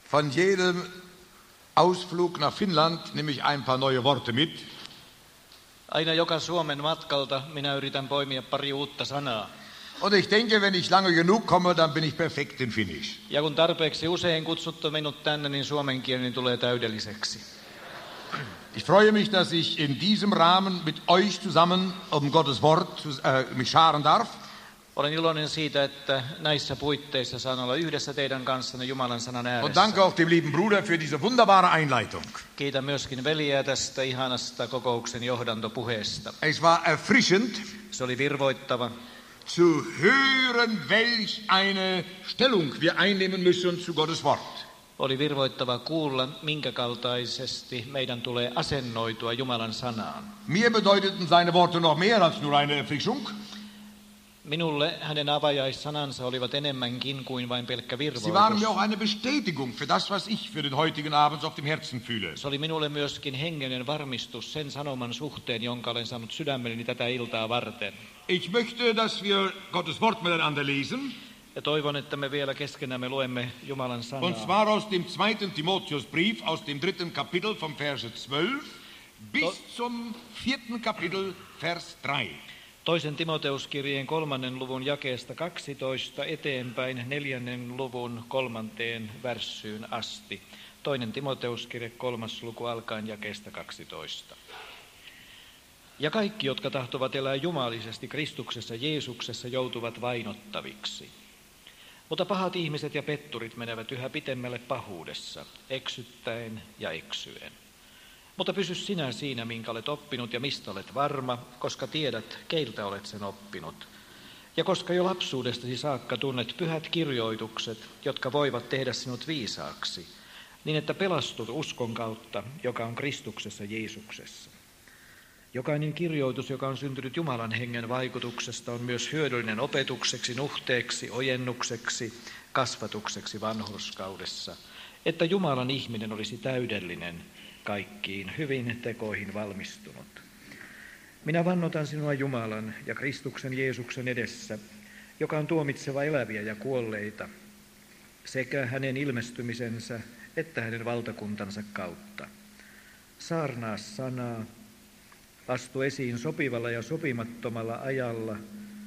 Von jedem Ausflug nach Finnland nehme ich ein paar neue Worte mit. Aina joka Suomen matkalta minä yritän poimia pari uutta sanaa. Und ich denke, wenn ich lange genug komme, dann bin ich perfekt in Finnisch. Ja kun tarpeeksi usein kutsuttu minut tänne, niin suomen kieleni tulee täydelliseksi. Ich freue mich, dass ich in diesem Rahmen mit euch zusammen Gottes Wort mich scharen darf. Olen iloinen siitä, että näissä puitteissa saan olla yhdessä teidän kanssanne Jumalan sanan ääressä. Und danke auch dem lieben Bruder für diese wunderbare Einleitung. Kiitän myöskin veljeä tästä ihanasta kokouksen johdantopuheesta. Es war erfrischend. Se oli virvoittava. Zu hören, welch eine Stellung wir einnehmen müssen zu Gottes Wort. Oli virvoittava kuulla, minkä kaltaisesti meidän tulee asennoitua Jumalan sanaan. Mir bedeuteten seine Worte noch mehr als nur eine Erfrischung. Minulle hänen avajaissanansa olivat enemmänkin kuin vain pelkkä virvoitus. Sie waren mir auch eine Bestätigung für das, was ich für den heutigen Abend auf dem Herzen fühle. Se oli minulle myöskin hengellinen varmistus sen sanoman suhteen, jonka olen saanut sydämelleni tätä iltaa varten. Ich möchte, dass wir Gottes Wort miteinander lesen. Ja toivon, että me vielä keskenämme luemme Jumalan sanaa. Und zwar aus dem 2. Timotheusbrief, aus dem 3. Kapitel vom Verse 12 bis zum 4. Kapitel, Vers 3. Toisen Timoteuskirjeen 3. luvun jakeesta 12 eteenpäin 4. luvun 3. värssyyn asti. Toinen Timoteuskirje 3. luku alkaen jakeesta 12. Ja kaikki, jotka tahtovat elää jumalisesti Kristuksessa Jeesuksessa, joutuvat vainottaviksi. Mutta pahat ihmiset ja petturit menevät yhä pitemmälle pahuudessa, eksyttäen ja eksyen. Mutta pysy sinä siinä, minkä olet oppinut ja mistä olet varma, koska tiedät, keiltä olet sen oppinut. Ja koska jo lapsuudestasi saakka tunnet pyhät kirjoitukset, jotka voivat tehdä sinut viisaaksi, niin että pelastut uskon kautta, joka on Kristuksessa Jeesuksessa. Jokainen kirjoitus, joka on syntynyt Jumalan hengen vaikutuksesta, on myös hyödyllinen opetukseksi, nuhteeksi, ojennukseksi, kasvatukseksi vanhurskaudessa, että Jumalan ihminen olisi täydellinen, kaikkiin hyvin tekoihin valmistunut. Minä vannotan sinua Jumalan ja Kristuksen Jeesuksen edessä, joka on tuomitseva eläviä ja kuolleita, sekä hänen ilmestymisensä että hänen valtakuntansa kautta. Saarnaa sanaa, astu esiin sopivalla ja sopimattomalla ajalla,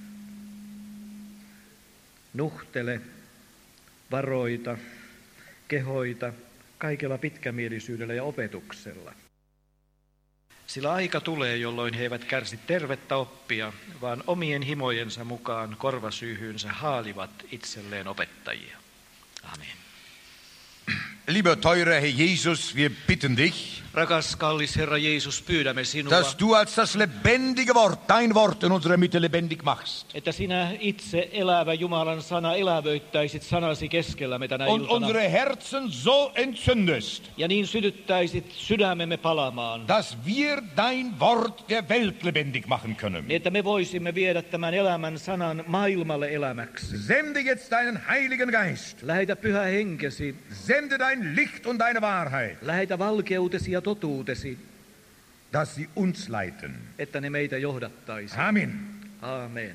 nuhtele, varoita, kehoita, kaikella pitkämielisyydellä ja opetuksella. Sillä aika tulee, jolloin he eivät kärsi tervettä oppia, vaan omien himojensa mukaan korvasyyhyynsä haalivat itselleen opettajia. Amen. Lieber teurer Herr Jesus, wir bitten dich, Rakas kallis Herra Jeesus, pyydämme sinua, dass du als das lebendige Wort, dein Wort in unserer Mitte lebendig machst. Että sinä itse elävä Jumalan sana elävöittäisit sanasi keskellämme tänä Und iltana. unsere Herzen so entzündest, Ja niin sytyttäisit sydämemme palamaan, dass wir dein Wort der Welt lebendig machen können. niin että me voisimme viedä tämän elämän sanan maailmalle elämäksi. Sende jetzt deinen Heiligen Geist. Lähetä pyhä henkesi, Sende dein Licht und deine Wahrheit, lähetä valkeutesi ja totuutesi, dass sie uns leiten. että ne meitä johdattaisi. Amen. Amen.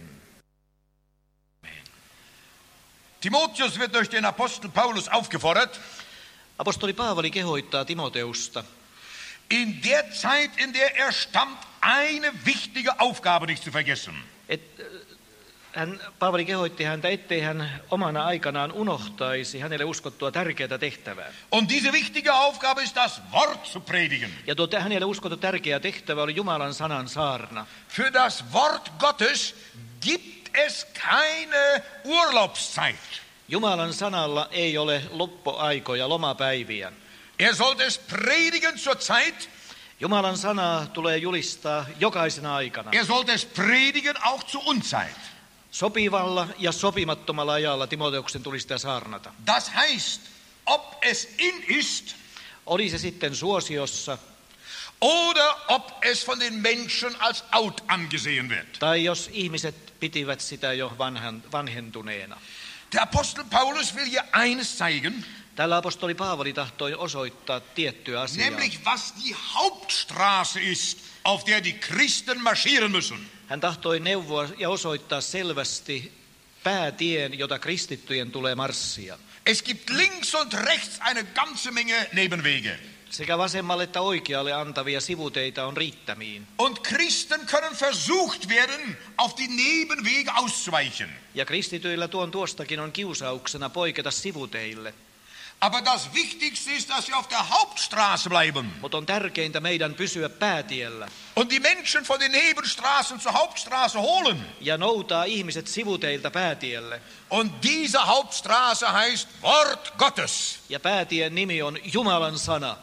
Timotheus wird durch den Apostel Paulus aufgefordert, Apostoli Paavali kehoittaa Timoteusta, in der Zeit, in der er stammt, eine wichtige Aufgabe nicht zu vergessen. Paavali kehoitti häntä, ettei hän omana aikanaan unohtaisi hänelle uskottua tärkeää tehtävää. Und diese wichtige Aufgabe ist, das Wort zu predigen. Ja tuo hänelle uskottu tärkeä tehtävä oli Jumalan sanan saarna. Für das Wort Gottes gibt es keine Urlaubszeit. Jumalan sanalla ei ole loppuaikoja, lomapäiviä. Er sollte es predigen zur Zeit. Jumalan sanaa tulee julistaa jokaisena aikana. Er sollte es predigen auch zur Unzeit. Sopivalla ja sopimattomalla ajalla Timoteuksen tuli sitä saarnata. Das heißt, ob es in ist, Oli se sitten suosiossa, oder ob es von den Menschen als out angesehen wird. tai jos ihmiset pitivät sitä jo vanhentuneena. Der Apostel Paulus will hier eines zeigen, Tällä apostoli Paavali tahtoi osoittaa tiettyä asiaa. nämlich was die Hauptstraße ist, auf der die Christen marschieren müssen. Hän tahtoi neuvoa ja osoittaa selvästi päätien, jota kristittyjen tulee marssia. Es gibt links und rechts eine ganze Menge Nebenwege. Sekä vasemmalle että oikealle antavia sivuteitä on riittämiin. Und Christen können versucht werden, auf die Nebenwege auszuweichen. Ja kristityillä tuostakin on kiusauksena poiketa sivuteille. Aber das Wichtigste ist, dass wir auf der Hauptstraße bleiben. Mutta on tärkeintä meidän pysyä päätiellä. Und die Menschen von den Nebenstraßen zur Hauptstraße holen. Ja noutaa ihmiset sivuteilta päätielle. Und diese Hauptstraße heißt Wort Gottes. Ja päätien nimi on Jumalan sana.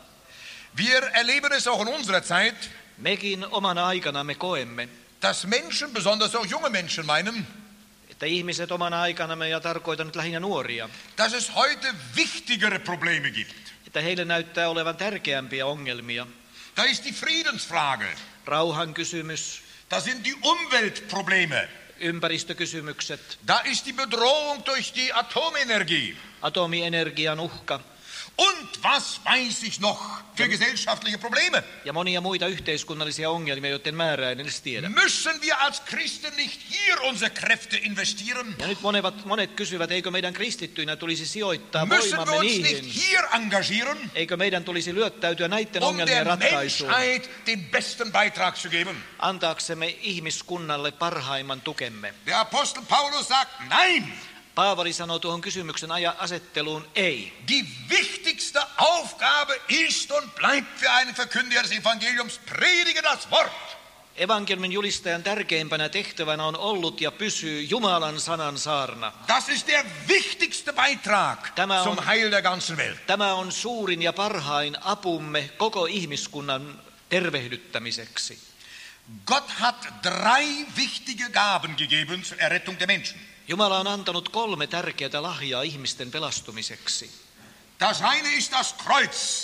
Wir erleben es auch in unserer Zeit, Mekin omana aikanamme koemme, dass Menschen, besonders auch junge Menschen, meinen, että ihmiset omana aikanamme, ja tarkoitan nyt lähinnä nuoria, dass es heute wichtigere Probleme gibt. että heille näyttää olevan tärkeämpiä ongelmia. Da ist die Friedensfrage, Rauhan kysymys, da sind die Umweltprobleme, ympäristökysymykset, da ist die Bedrohung durch die Atomenergie. atomienergian uhka Und was weiß ich noch für gesellschaftliche Probleme? ja monia muita yhteiskunnallisia ongelmia, joiden määrää en edes tiedä. Müssen wir als Christen nicht hier unsere Kräfte investieren? Ja nyt monet kysyvät, eikö meidän kristittyinä tulisi sijoittaa Müssen wir voimamme uns niihin? nicht hier engagieren, Eikö meidän tulisi lyöttäytyä näiden um ongelmien der ratkaisuun, Menschheit den besten Beitrag zu geben? antaaksemme ihmiskunnalle parhaimman tukemme? Der Apostel Paulus sagt, nein, Paavali sanoo tuohon kysymyksen asetteluun ei. die wichtigste Aufgabe ist und bleibt für einen Verkündiger des Evangeliums, predige das Wort. Evankeliumin julistajan tärkeimpänä tehtävänä on ollut ja pysyy Jumalan sanan saarna. Das ist der wichtigste Beitrag zum Heil der ganzen Welt. Tämä on suurin ja parhain apumme koko ihmiskunnan tervehdyttämiseksi. Gott hat 3 wichtige Gaben gegeben zur Errettung der Menschen. Jumala on antanut 3 tärkeää lahjaa ihmisten pelastumiseksi. Das eine ist das Kreuz.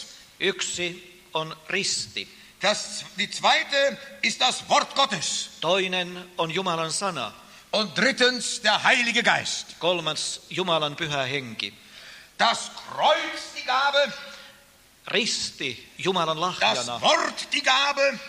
Yksi on risti. Die zweite ist das Wort Gottes. Toinen on Jumalan sana. Und drittens der Heilige Geist. Kolmas Jumalan pyhä henki. Das Kreuz die Gabe. Risti Jumalan Das lahjana. Wort die Gabe.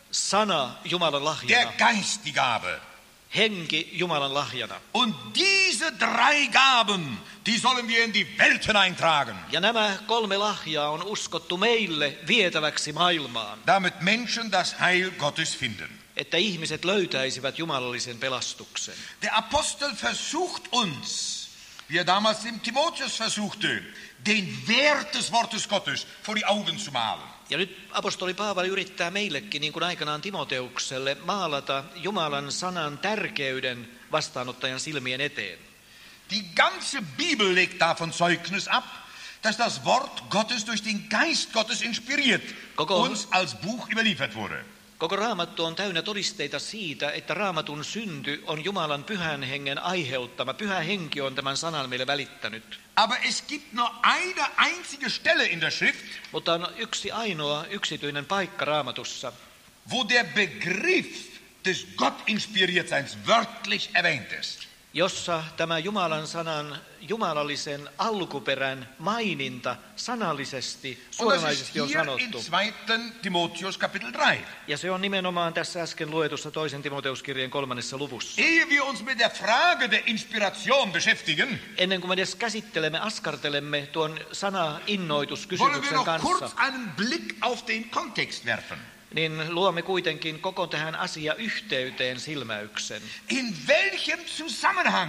Sana Jumalan Der lahjana. Geist die Gabe. Henki Jumalan lahjana. Und diese 3 Gaben, die sollen wir in die Welt hineintragen. Ja nämä 3 lahjaa on uskottu meille vietäväksi maailmaan, Damit Menschen das Heil Gottes finden. että ihmiset löytäisivät jumalallisen pelastuksen. Der Apostel versucht uns, wie er damals dem Timotheus versuchte, den Wert des Wortes Gottes vor die Augen zu malen. Ja nyt apostoli Paavali yrittää meillekin, niin kuin aikanaan Timoteukselle, maalata Jumalan sanan tärkeyden vastaanottajan silmien eteen. Die ganze Bibel legt davon Zeugnis ab, dass das Wort Gottes durch den Geist Gottes inspiriert uns als Buch überliefert wurde. Koko Raamattu on täynnä todisteita siitä, että Raamatun synty on Jumalan pyhän hengen aiheuttama. Pyhä henki on tämän sanan meille välittänyt. Aber es gibt nur eine einzige Stelle in der Schrift, Mutta on yksi ainoa yksityinen paikka Raamatussa, wo der Begriff des Gott-Inspiriertseins wörtlich erwähnt ist. jossa tämä Jumalan sanan jumalallisen alkuperän maininta sanallisesti, suoranaisesti on hier in sanottu. 2. Timotheus Kapitel 3. Ja se on nimenomaan tässä äsken luetussa 2. Timotheuskirjeen 3. luvussa. Ehe wir uns mit der Frage der Inspiration beschäftigen, Ennen kuin me edes askartelemme tuon wollen wir sana-innoituskysymyksen noch kurz kanssa, einen Blick auf den Kontext werfen. niin luomme kuitenkin koko tähän asiayhteyteen silmäyksen. In welchem Zusammenhang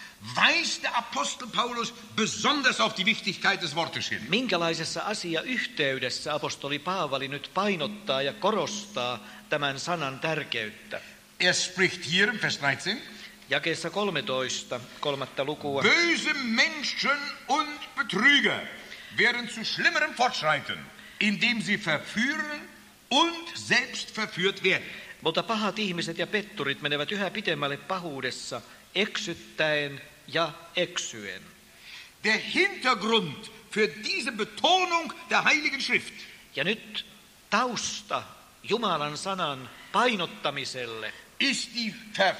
weist der Apostel Paulus besonders auf die Wichtigkeit des Wortes hin? Minkälaisessa asiayhteydessä apostoli Paavali nyt painottaa ja korostaa tämän sanan tärkeyttä? Spricht hier im Vers 13. Jakeessa 13, 3. lukua. Böse Menschen und Betrüger werden zu Schlimmerem fortschreiten, indem sie verführen und selbst verführt werden. Mutta pahat ihmiset ja petturit menevät yhä pitemmälle pahuudessa, eksyttäen ja eksyen. Der Hintergrund für diese Betonung der Heiligen Schrift Ja nyt tausta Jumalan sanan painottamiselle ist die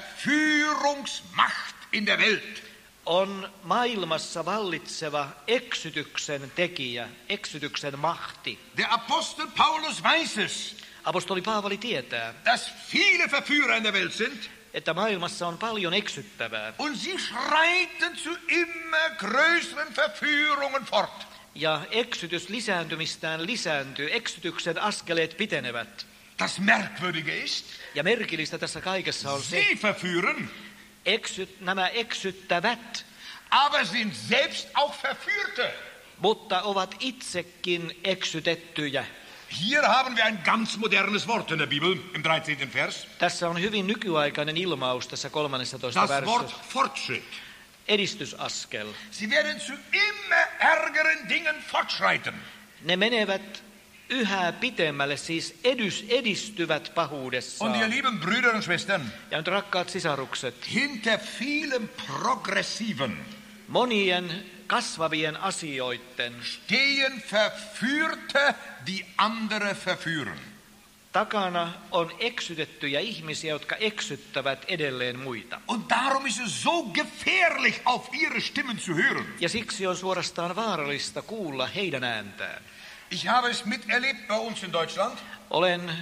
Verführungsmacht in der Welt. on maailmassa vallitseva eksytyksen tekijä, eksytyksen mahti. Der Apostel Paulus weiß es, Apostoli Paavali tietää, dass viele Verführer in der Welt sind, että maailmassa on paljon eksyttävää. Und sie schreiten zu immer größeren Verführungen fort. Ja eksytys lisääntymistään lisääntyy, eksytyksen askeleet pitenevät. Das Merkwürdige ist, Ja merkillistä tässä kaikessa on se, sie verführen, nämä eksyttävät, aber sind selbst auch Verführte. mutta ovat itsekin eksytettyjä. Hier haben wir ein ganz modernes Wort in der Bibel, im 13. Vers. Tässä on hyvin nykyaikainen ilmaus tässä 13. Das Wort versiossa. Fortschritt. Edistysaskel. Sie werden zu immer ärgeren Dingen fortschreiten. Ne menevät yhä pitemmälle, siis edistyvät Und ihr pahuudessaan. lieben Brüder und Schwestern, Ja nyt rakkaat sisarukset, hinter vielen progressiven monien kasvavien asioiden stehen Verführte, die andere verführen. takana on eksytettyjä ihmisiä, jotka eksyttävät edelleen muita. Und darum ist es so gefährlich, auf ihre Stimmen zu hören. Ja siksi on suorastaan vaarallista kuulla heidän ääntään. Ich habe es miterlebt bei uns in Deutschland, Olen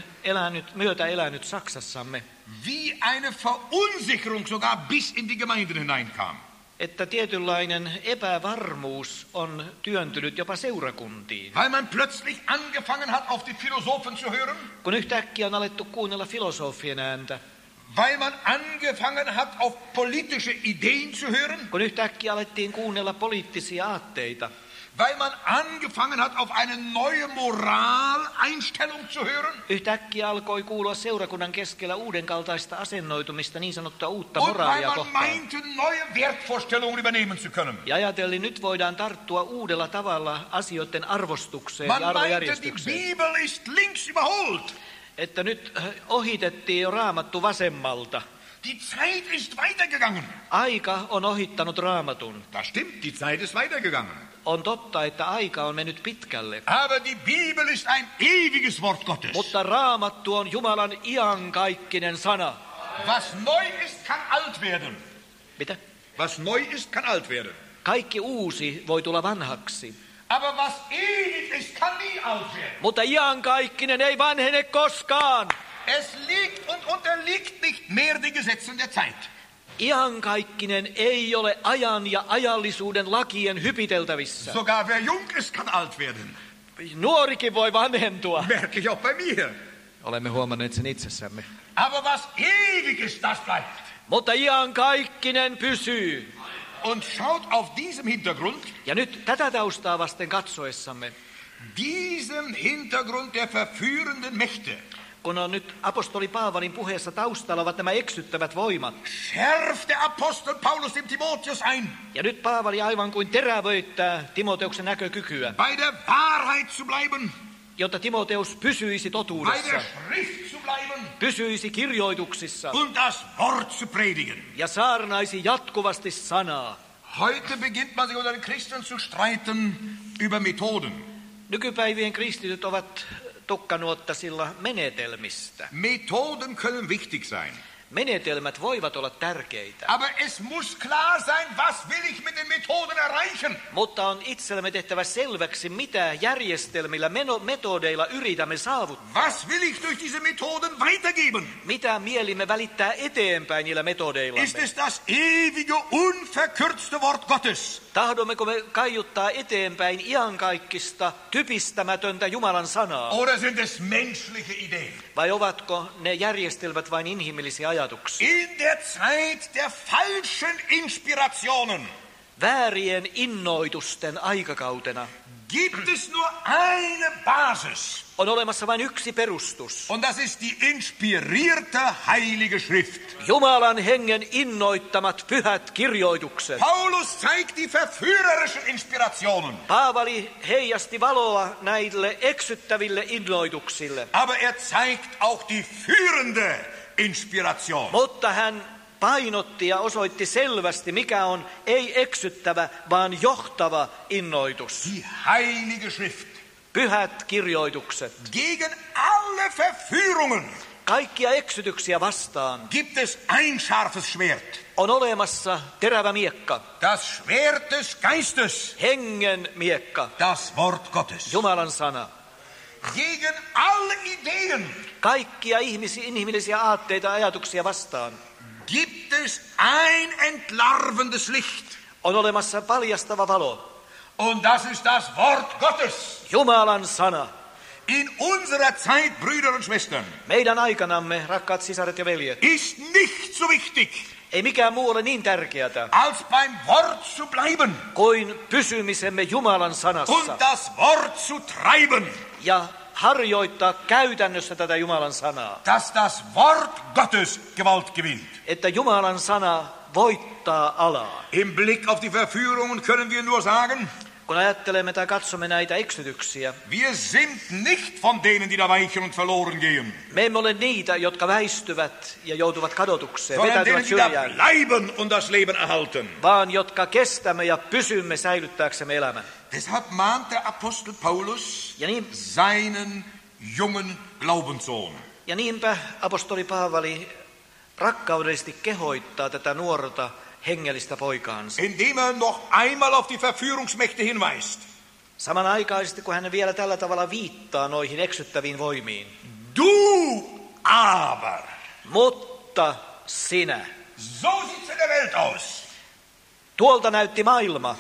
elänyt Saksassamme, wie eine Verunsicherung sogar bis in die Gemeinden hineinkam. että tietynlainen epävarmuus on työntynyt jopa seurakuntiin. Weil man plötzlich angefangen hat, auf die Philosophen zu hören, Kun yhtäkkiä on alettu kuunnella filosofien ääntä, weil man angefangen hat, auf politische Ideen zu hören, kun yhtäkkiä alettiin kuunnella poliittisia aatteita, weil man angefangen hat, auf eine neue Moraleinstellung zu hören, yhtäkkiä alkoi kuulua seurakunnan keskellä uudenkaltaista asennoitumista, niin sanottua uutta und weil moraalia man kohtaan. meinte, neue Wertvorstellungen übernehmen zu können. Ja ajateltiin, nyt voidaan tarttua uudella tavalla asioiden arvostukseen ja Man meinte, die arvojärjestykseen. Bibel ist links überholt. Että nyt ohitettiin jo Raamattu vasemmalta. Die Zeit ist weitergegangen. Aika on ohittanut Raamatun. Das stimmt, die Zeit ist weitergegangen. On totta, että aika on mennyt pitkälle. Aber die Bibel ist ein ewiges Wort Gottes. Mutta Raamattu on Jumalan iankaikkinen sana. Was neu ist, kann alt werden. Mitä? Was neu ist, kann alt werden. Kaikki uusi voi tulla vanhaksi. Aber was ewig ist, kann nie alt werden. Mutta iankaikkinen ei vanhene koskaan. Es liegt und unterliegt nicht mehr den Gesetzen der Zeit. Iankaikkinen ei ole ajan ja ajallisuuden lakien hypiteltävissä. Sogar wer jung ist, kann alt werden. Nuorikin voi vanhentua. Merke ich auch bei mir. Olemme huomanneet sen itsessämme. Aber was ewig ist, das bleibt. Mutta iankaikkinen pysyy. Und schaut auf diesem Hintergrund, Ja nyt tätä taustaa vasten katsoessamme, diesem Hintergrund der verführenden Mächte, kun on nyt apostoli Paavalin puheessa taustalla ovat nämä eksyttävät voimat. schärft der Apostel Paulus dem Timotheus ein, Ja nyt Paavali aivan kuin terävöittää Timoteuksen näkökykyä, bei der Wahrheit zu bleiben, jotta Timoteus pysyisi bei totuudessa, der Schrift zu bleiben pysyisi kirjoituksissa und das Wort zu predigen. ja saarnaisi jatkuvasti sanaa. Heute beginnt man sich unter den Christen zu streiten über Methoden. Nykypäivien kristityt ovat tukkanuottasilla menetelmistä. Methoden können wichtig sein. Menetelmät voivat olla tärkeitä, Aber es muss klar sein, was will ich mit den Methoden erreichen. mutta on itsellemme tehtävä selväksi, mitä järjestelmillä, metodeilla yritämme saavuttaa. Was will ich durch diese Methoden weitergeben? Mitä mielimme välittää eteenpäin niillä Ist metodeillamme? es das ewige, unverkürzte Wort Gottes? Tahdommeko me kaiuttaa eteenpäin iankaikkista, typistämätöntä Jumalan sanaa? Oder sind es menschliche Ideen? Vai ovatko ne järjestelmät vain inhimillisiä ajatuksia? In der Zeit der falschen Inspirationen Väärien innoitusten aikakautena gibt es nur eine Basis. on olemassa vain yksi perustus. Und das ist die inspirierte Heilige Schrift. Jumalan hengen innoittamat pyhät kirjoitukset. Paulus zeigt die verführerischen Inspirationen. Paavali heijasti valoa näille eksyttäville innoituksille, Aber er zeigt auch die führende Inspiration. mutta hän painotti ja osoitti selvästi, mikä on ei eksyttävä, vaan johtava innoitus. Die Heilige Schrift. Pyhät kirjoitukset. Gegen alle Verführungen Kaikkia eksytyksiä vastaan gibt es ein scharfes Schwert. on olemassa terävä miekka, Das Schwert des Geistes. hengen miekka, Das Wort Gottes. Jumalan sana. Gegen alle Ideen Kaikkia inhimillisiä aatteita ja ajatuksia vastaan gibt es ein entlarvendes Licht. On olemassa paljastava valo. Und das ist das Wort Gottes. Jumalan sana. In unserer Zeit, Brüder und Schwestern, Meidän aikanamme, rakkaat sisaret ja veljet, ist nicht so wichtig, ei mikään muu ole niin tärkeätä als beim Wort zu bleiben kuin pysymisemme Jumalan und sanassa das Wort zu treiben, ja harjoittaa käytännössä tätä Jumalan sanaa. dass das Wort Gottes Gewalt gewinnt. Että Jumalan sana voittaa alaa. Im Blick auf die Verführungen können wir nur sagen, Kun ajattelemme tai katsomme näitä eksytyksiä, wir sind nicht von denen, die da weichen und verloren gehen, me emme ole niitä, jotka väistyvät ja joutuvat kadotukseen, sondern vetäytyvät denen, die da syrjään, bleiben und das Leben erhalten. vaan jotka kestämme ja pysymme säilyttääksemme elämän. Deshalb mahnt der Apostel Paulus seinen jungen Glaubenssohn. Ja niinpä apostoli Paavali rakkaudellisesti kehoittaa tätä nuorta hengellistä poikaansa. Indem er noch einmal auf die Verführungsmächte hinweist. Samanaikaisesti, kun hän vielä tällä tavalla viittaa noihin eksyttäviin voimiin. Du aber. Mutta sinä. So sieht's in der Welt aus. Tuolta näytti maailma.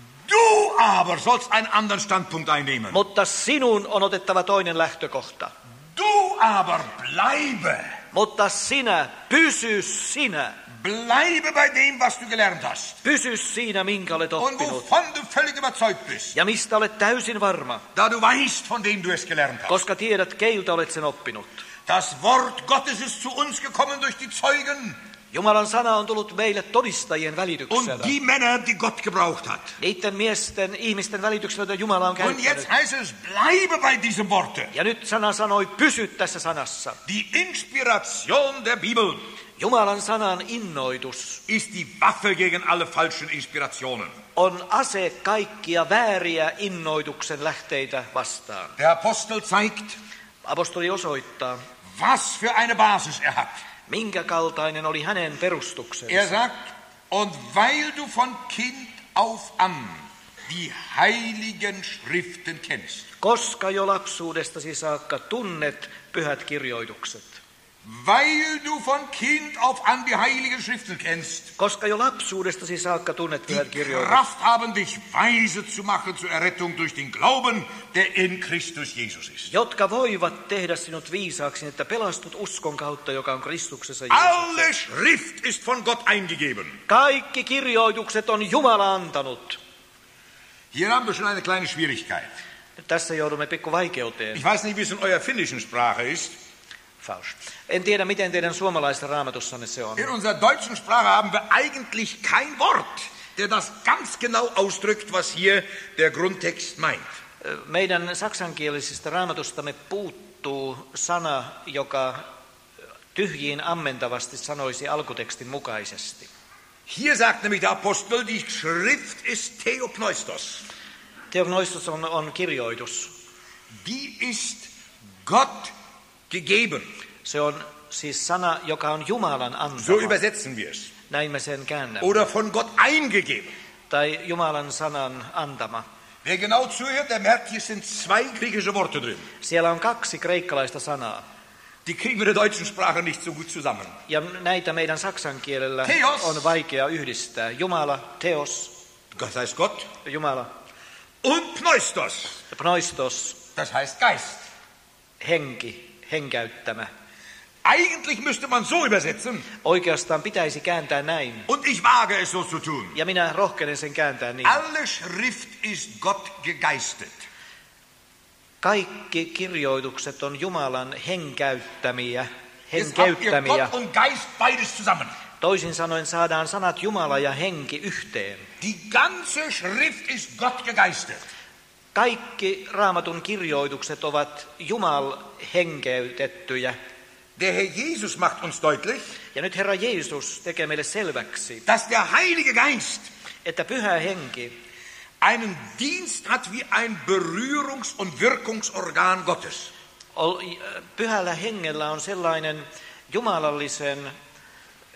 Du aber sollst einen anderen Standpunkt einnehmen. Mutta sinun on otettava toinen lähtökohta. Du aber bleibe. Mutta sinä, pysy sinä. Bleibe bei dem, was du gelernt hast. Pysy siinä, minkä olet Und oppinut. wovon du völlig überzeugt bist. Ja mistä olet täysin varma, Da du weißt, von wem du es gelernt hast. koska tiedät, keiltä olet sen oppinut. Das Wort Gottes ist zu uns gekommen durch die Zeugen Jumalan sana on tullut meille todistajien und välityksellä. die Männer, die Gott gebraucht hat. Niiden ihmisten välityksellä, joita Jumala on Und käyttänyt. jetzt heißt es, bleibe bei diesem Worte. Ja nyt sana sanoi, pysy tässä sanassa. Die Inspiration der Bibel Jumalan sanan innoitus ist die Waffe gegen alle falschen Inspirationen. on ase kaikkia vääriä innoituksen lähteitä vastaan. Der Apostel zeigt, Apostoli osoittaa, was für eine Basis er hat. minkä kaltainen oli hänen perustuksensa. Er sagt, und weil du von Kind auf an die heiligen Schriften kennst. Koska jo lapsuudestasi saakka tunnet pyhät kirjoitukset. Weil du von Kind auf an die heiligen Schriften kennst. Koska jo lapsuudestasi saakka tunnet pyhät Die kirjoitukset. Kraft haben dich weise zu machen zur Errettung durch den Glauben, der in Christus Jesus ist. Jotka voivat tehdä sinut viisaaksi, että pelastut uskon kautta, joka on Kristuksessa Jeesuksessa. Alle Schrift ist von Gott eingegeben. Kaikki kirjoitukset on Jumala antanut. Hier haben wir schon eine kleine Schwierigkeit. Tässä joudumme pikku vaikeuteen. Ich weiß nicht, wie es in eurer finnischen Sprache ist. Faust. En tiedä, miten teidän suomalaisessa raamatussanne se on. In unserer deutschen Sprache haben wir eigentlich kein Wort, der das ganz genau ausdrückt, was hier der Grundtext meint. Meidän saksankielisestä raamatustamme puuttuu sana, joka tyhjiin ammentavasti sanoisi alkutekstin mukaisesti. Hier sagt nämlich der Apostel, die Schrift ist Theopneustos. Theopneustos on kirjoitus. Die ist Gott gegeben. Se on siis sana, joka on Jumalan antama. So übersetzen wir es. Näin me sen käännämme. Oder von Gott eingegeben. Tai Jumalan sanan antama. Wer genau zuhört, der merkt, hier sind zwei griechische Worte drin. Siellä on kaksi kreikkalaista sanaa. Die kriegen wir in der deutschen Sprache nicht so gut zusammen. Ja näitä meidän saksan kielellä Theos. on vaikea yhdistää. Jumala, theos, Das heißt Gott. Jumala, Und Pneustos. pneustos, Das heißt Geist. henki, henkäyttämä. Eigentlich müsste man so übersetzen. Oikeastaan pitäisi kääntää näin. Und ich wage es so zu tun. Ja minä rohkenen sen kääntää niin. Alle Schrift ist Gott gegeistet. Kaikki kirjoitukset on Jumalan henkäyttämiä, Jetzt habt ihr henkeyttämiä. Gott und Geist beides zusammen. Toisin sanoen saadaan sanat Jumala ja henki yhteen. Die ganze Schrift ist Gott gegeistet. Kaikki Raamatun kirjoitukset ovat Jumal henkeytettyjä. Der Herr Jesus macht uns deutlich, Ja nyt Herra Jeesus tekee meille selväksi, dass der Heilige Geist että pyhä henki einen Dienst hat wie ein Berührungs- und Wirkungsorgan Gottes. Pyhällä hengellä on sellainen jumalallisen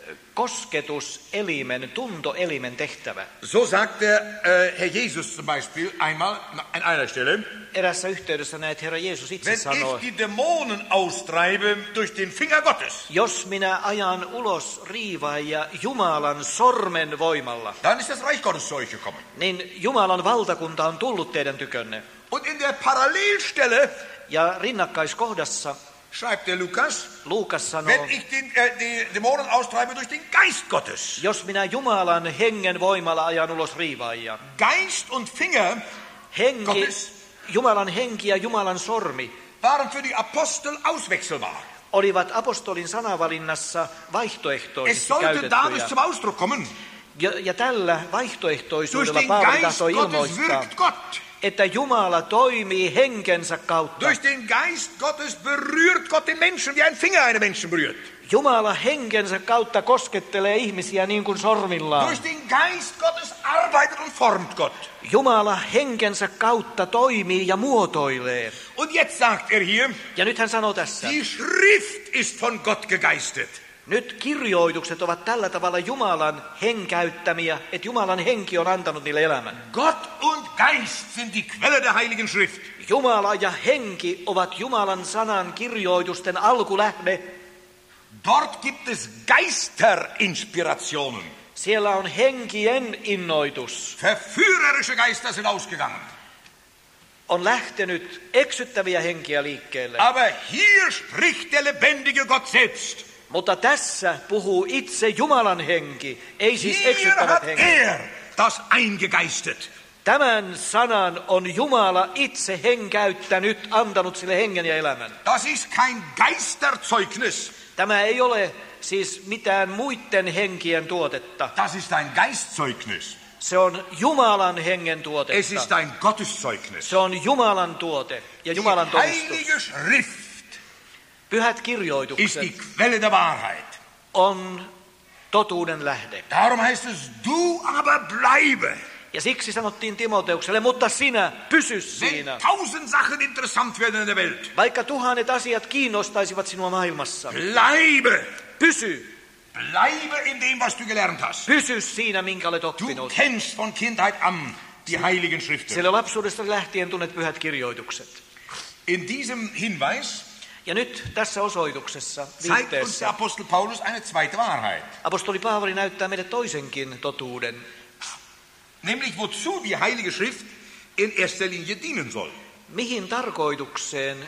kosketuselimen, tuntoelimen tehtävä. So sagt der Herr Jesus zum Beispiel einmal an einer Stelle, Erässä yhteydessä näet Herra Jeesus itse wenn sanoo, ich die Dämonen austreibe durch den Finger Gottes, jos minä ajan ulos riivaajia Jumalan sormen voimalla, dann ist das Reich Gottes zu euch gekommen. niin Jumalan valtakunta on tullut teidän tykönne. Und in der Parallelstelle Ja rinnakkaiskohdassa schreibt der Luukas sanoo, wenn ich die Dämonen austreibe durch den Geist Gottes. jos minä Jumalan hengen voimalla ajan ulos riivaajia. Geist und Finger Henki, Gottes Jumalan henki ja Jumalan sormi waren für die Apostel auswechselbar. olivat apostolin sanavalinnassa Es vaihtoehtoisesti sollte dadurch käytettyjä. zum Ausdruck kommen, Ja tällä durch vaihtoehtoisuudella den Paavali Geist tahtoi Gottes ilmoittaa, wirkt Gott. että Jumala toimii henkensä kautta. Durch den Geist Gottes berührt Gott den Menschen, wie ein Finger einen Menschen berührt. Jumala henkensä kautta koskettelee ihmisiä niin kuin sormillaan. Durch den Geist Gottes arbeitet und formt Gott. Jumala henkensä kautta toimii ja muotoilee. Und jetzt sagt er hier, Ja nyt hän sanoo tässä, die Schrift ist von Gott gegeistet. nyt kirjoitukset ovat tällä tavalla Jumalan henkäyttämiä, että Jumalan henki on antanut niille elämän. Gott und Geist sind die Quelle der Heiligen Schrift. Jumala ja henki ovat Jumalan sanan kirjoitusten alkulähde. Dort gibt es Geisterinspirationen. Siellä on henkien innoitus. Verführerische Geister sind ausgegangen. On lähtenyt eksyttäviä henkiä liikkeelle. Aber hier spricht der lebendige Gott selbst. Mutta tässä puhuu itse Jumalan henki, ei siis Hier eksyttävät hat henkilöt. das eingegeistet. Tämän sanan on Jumala itse henkäyttänyt, antanut sille hengen ja elämän. Das ist kein Geisterzeugnis. Tämä ei ole siis mitään muiden henkien tuotetta. Das ist ein Geistzeugnis. Se on Jumalan hengen Es tuotetta. ist ein Gotteszeugnis. Se on Jumalan tuote ja Jumalan Die todistus. Heilige Schrift Pyhät ist kirjoitukset die Quelle der Wahrheit. on totuuden lähde. Darum heißt es, du aber bleibe. Ja siksi sanottiin Timoteukselle, mutta sinä pysy Wenn siinä. 1000 Sachen interessant werden in der Welt, Vaikka 1000 asiat kiinnostaisivat sinua maailmassa. bleibe. Pysy. Bleibe in dem, was du gelernt hast. Pysy siinä, minkä olet Du oppinut. kennst von Kindheit an die Heiligen Schriften. Sillä lapsuudesta lähtien tunnet pyhät kirjoitukset. In diesem Hinweis Ja nyt tässä osoituksessa, zeigt uns der viitteessä, Apostel Paulus eine zweite Wahrheit. apostoli Paavali näyttää meille toisenkin totuuden. Nämlich, wozu die Heilige Schrift in erster Linie dienen soll. Mihin tarkoitukseen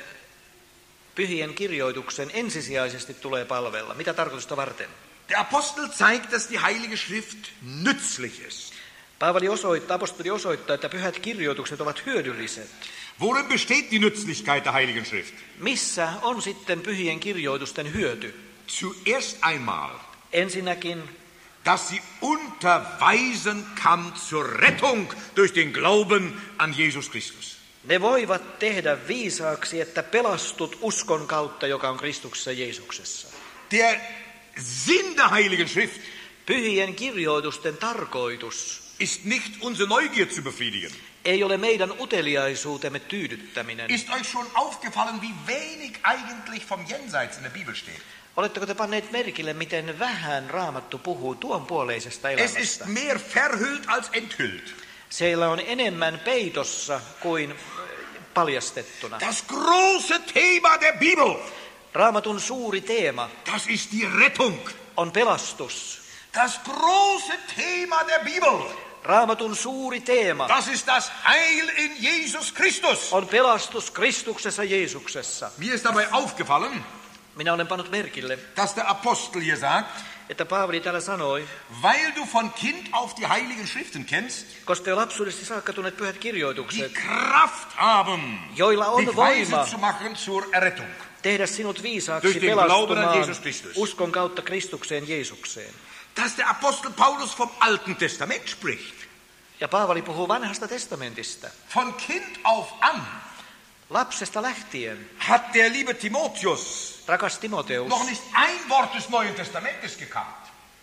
pyhien kirjoituksen ensisijaisesti tulee palvella? Mitä tarkoitusta varten? Der Apostel zeigt, dass die Heilige Schrift nützlich ist. Apostoli osoittaa, että pyhät kirjoitukset ovat hyödylliset. Worin besteht die Nützlichkeit der Heiligen Schrift? Missä on sitten pyhien kirjoitusten hyöty? Zuerst einmal, Ensinnäkin, dass sie unterweisen kann zur Rettung durch den Glauben an Jesus Christus. ne voivat tehdä viisaaksi, että pelastut uskon kautta, joka on Kristuksessa Jeesuksessa. Der Sinn der Heiligen Schrift Pyhien kirjoitusten tarkoitus ist nicht unsere Neugier zu befriedigen. ei ole meidän uteliaisuutemme tyydyttäminen. Ist euch schon aufgefallen, wie wenig eigentlich vom Jenseits in der Bibel steht? Oletteko te panneet merkille, miten vähän Raamattu puhuu tuon puoleisesta Es ist elämästä? mehr verhüllt als enthüllt. Siellä on enemmän peitossa kuin paljastettuna. Das große Thema der Bibel, Raamatun suuri teema das ist die Rettung. on pelastus. Das große Thema der Bibel, Raamatun suuri teema das ist das Heil in Jesus Christus. on pelastus Kristuksessa Jeesuksessa. Mir ist dabei aufgefallen, Minä olen pannut merkille, dass der Apostel hier sagt, että Paavali täällä sanoi, weil du von Kind auf die Heiligen Schriften kennst, koska jo lapsuudesta saakka tunnet pyhät die kirjoitukset, Kraft haben, joilla on dich voima weise zu machen zur Errettung. tehdä sinut viisaaksi Durch den Glauben an pelastumaan Jesus Christus. uskon kautta Kristukseen Jeesukseen. Dass der Apostel Paulus vom Alten Testament spricht. Ja Paavali puhuu vanhasta testamentista. Von Kind auf an Lapsesta lähtien, hat der liebe Timotheus rakas Timoteus, noch nicht ein Wort des Neuen Testamentes gekannt.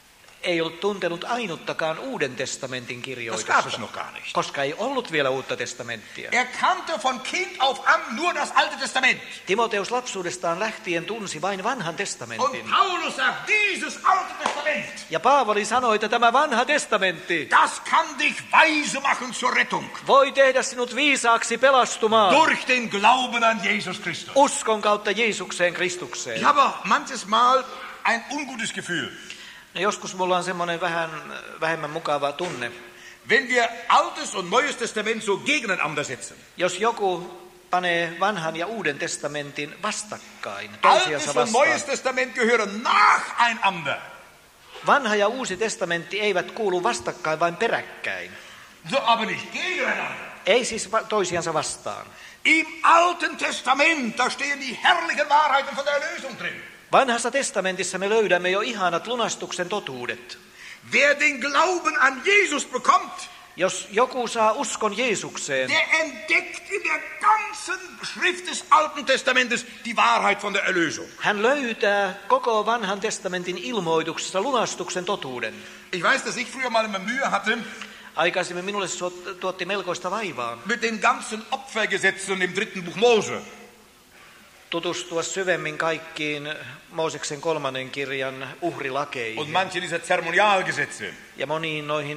ei ollut tuntenut ainuttakaan Uuden testamentin Das gab kirjoitusta, es noch gar nicht. koska ei ollut vielä Uutta testamenttia. Er kannte von Kind auf an nur das Alte Testament. Timoteus lapsuudestaan lähtien tunsi vain vanhan Und testamentin. Paulus sagt, dieses Alte Testament, Ja Paavali sanoi, että tämä vanha testamentti das kann dich weise machen zur Rettung. voi tehdä sinut viisaaksi pelastumaan Durch den Glauben an Jesus Christus. uskon kautta Jeesukseen Ich Kristukseen. habe manches Mal ein ungutes Gefühl, Ja joskus mulla on semmoinen vähemmän mukava tunne. wenn wir Altes und Neues Testament so gegeneinander setzen. Jos joku panee vanhan ja Uuden testamentin vastakkain, Altes toisiansa und Neues vastaan. Testament gehören nacheinander. Vanha ja Uusi testamentti eivät kuulu vastakkain, vain peräkkäin. So aber nicht gegeneinander. Ei siis toisiansa vastaan. Im Alten Testament, da stehen die herrlichen Wahrheiten von der Erlösung drin. Vanhassa testamentissa me löydämme jo ihanat lunastuksen totuudet. Wer den Glauben an Jesus bekommt, Jos joku saa uskon Jeesukseen, der entdeckt in der ganzen Schrift des Alten Testamentes die Wahrheit von der Erlösung. hän löytää koko vanhan testamentin ilmoituksessa lunastuksen totuuden. Ich weiß, dass ich früher mal immer Mühe hatte Aikaisemmin minulle tuotti melkoista vaivaa mit den ganzen Opfergesetzen im 3. Buch Mose. tutustua syvemmin kaikkiin Mooseksen 3. kirjan Und uhrilakeihin manche dieser Zeremonialgesetze. ja moniin noihin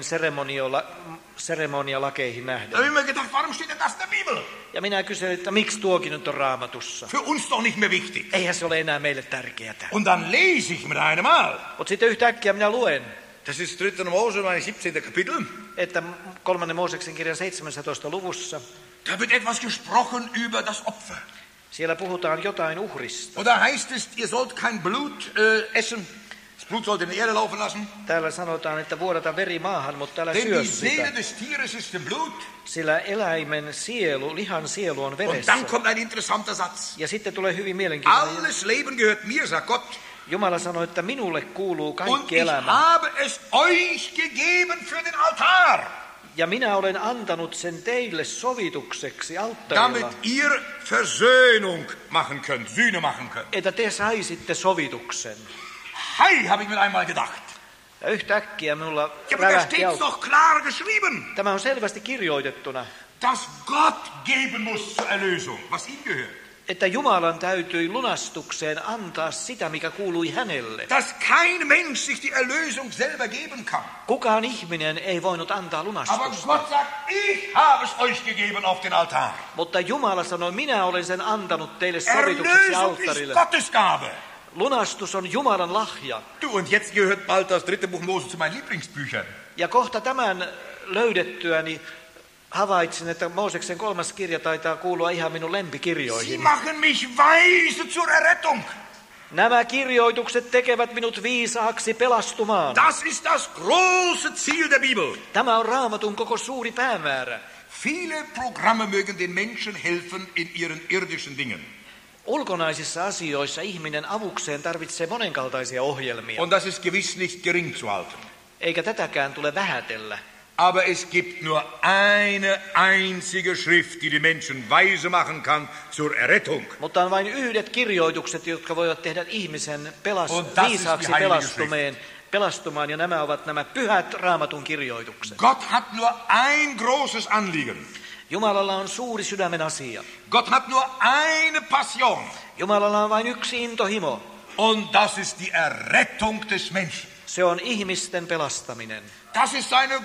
seremonialakeihin Da nähden. habe ich mir gedacht, warum steht denn das in der Bibel? Ja minä kyselin, että miksi tuokin nyt on Raamatussa? Für uns doch nicht mehr wichtig. Eihän se ole enää meille tärkeää. Und dann lese ich mit einem Mal. Mutta sitten yhtäkkiä minä luen, Das ist 3. Mose, mein 17. Kapitel. että 3. Mooseksen kirjan 17. luvussa Da wird etwas gesprochen über das Opfer. siellä puhutaan jotain uhrista. Und da heißt es, ihr sollt kein Blut essen. Das Blut sollt ihr in die Erde laufen lassen. Täällä sanotaan, että vuodata veri maahan, mutta älä Denn syö die Seele sitä, des Tieres ist im Blut. sillä eläimen sielu, lihan sielu on Und veressä. dann kommt ein interessanter Satz. Ja sitten tulee hyvin mielenkiintoinen. Alles Leben gehört mir, sagt Gott. Jumala sanoi, että minulle kuuluu Und kaikki ich elämä. habe es euch gegeben für den Altar. Ja minä olen antanut sen teille sovitukseksi alttarilla, Damit ihr Versöhnung machen könnt, Sühne machen könnt. että te saisitte sovituksen. Hei, habe ich mir einmal gedacht. Ja yhtäkkiä minulla Ja, aber da rävähti steht's auki. doch klar geschrieben, Tämä on selvästi kirjoitettuna, dass Gott geben muss zur Erlösung, was ihm gehört. että Jumalan täytyi lunastukseen antaa sitä, mikä kuului hänelle. Dass kein Mensch sich die Erlösung selber geben kann. Kukaan ihminen ei voinut antaa Aber lunastusta. Gott sagt, ich habe es euch gegeben auf den Altar. Mutta Jumala sanoi, minä olen sen antanut teille sovitukseksi Erlösung ist alttarille. Gottes Gabe. Lunastus on Jumalan lahja. Du, und jetzt gehört bald das 3. Buch Mose zu meinen Lieblingsbüchern. Ja kohta tämän löydettyäni havaitsin, että Mooseksen 3. kirja taitaa kuulua ihan minun Sie lempikirjoihin. machen mich weise zur Errettung. Nämä kirjoitukset tekevät minut viisaaksi pelastumaan. Das ist das große Ziel der Bibel. Tämä on Raamatun koko suuri päämäärä. Viele Programme mögen den Menschen helfen in ihren irdischen Dingen. Ulkonaisissa asioissa ihminen avukseen tarvitsee monenkaltaisia ohjelmia, Und das ist gewiss nicht gering zu halten. eikä tätäkään tule vähätellä. Aber es gibt nur eine einzige Schrift, die die Menschen weise machen kann zur Errettung. Mutta on vain yhdet kirjoitukset, jotka voivat tehdä ihmisen Und das ist viisaaksi die Heilige pelastumaan, ja nämä ovat nämä pyhät Raamatun kirjoitukset. Gott hat nur ein großes Anliegen. Jumalalla on suuri sydämen asia. Gott hat nur eine Passion. Jumalalla on vain yksi intohimo. Und das ist die Errettung des Menschen. Se on ihmisten pelastaminen. Das ist seine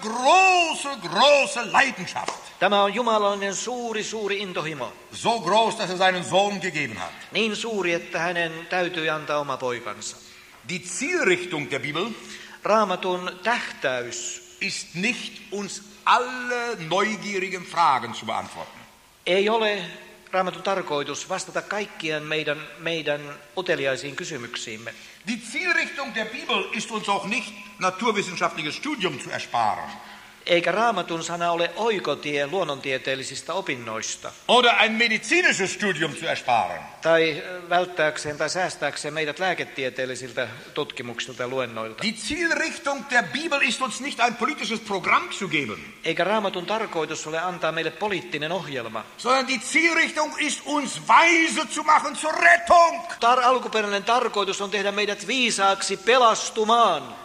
große Leidenschaft. Tämä on jumalallinen suuri intohimo. So groß, dass er seinen Sohn gegeben hat. Niin suuri, että hänen täytyy antaa oma poikansa. Die Zielrichtung der Bibel Raamatun tähtäys ist nicht, uns alle neugierigen Fragen zu beantworten. ei ole Raamatun tarkoitus vastata kaikkien meidän uteliaisiin kysymyksiimme. Die Zielrichtung der Bibel ist uns auch nicht, naturwissenschaftliches Studium zu ersparen. Eikä Raamatun sana ole oikotie luonnontieteellisistä opinnoista, Oder ein medizinisches Studium zu ersparen. tai välttääkseen tai säästääkseen meidät lääketieteellisiltä tutkimuksilta ja luennoilta. Die Zielrichtung der Bibel ist uns nicht ein politisches Programm zu geben, Eikä Raamatun tarkoitus ole antaa meille poliittinen ohjelma. sondern die Zielrichtung ist, uns weise zu machen zur Rettung. Alkuperäinen tarkoitus on tehdä meidät viisaaksi pelastumaan.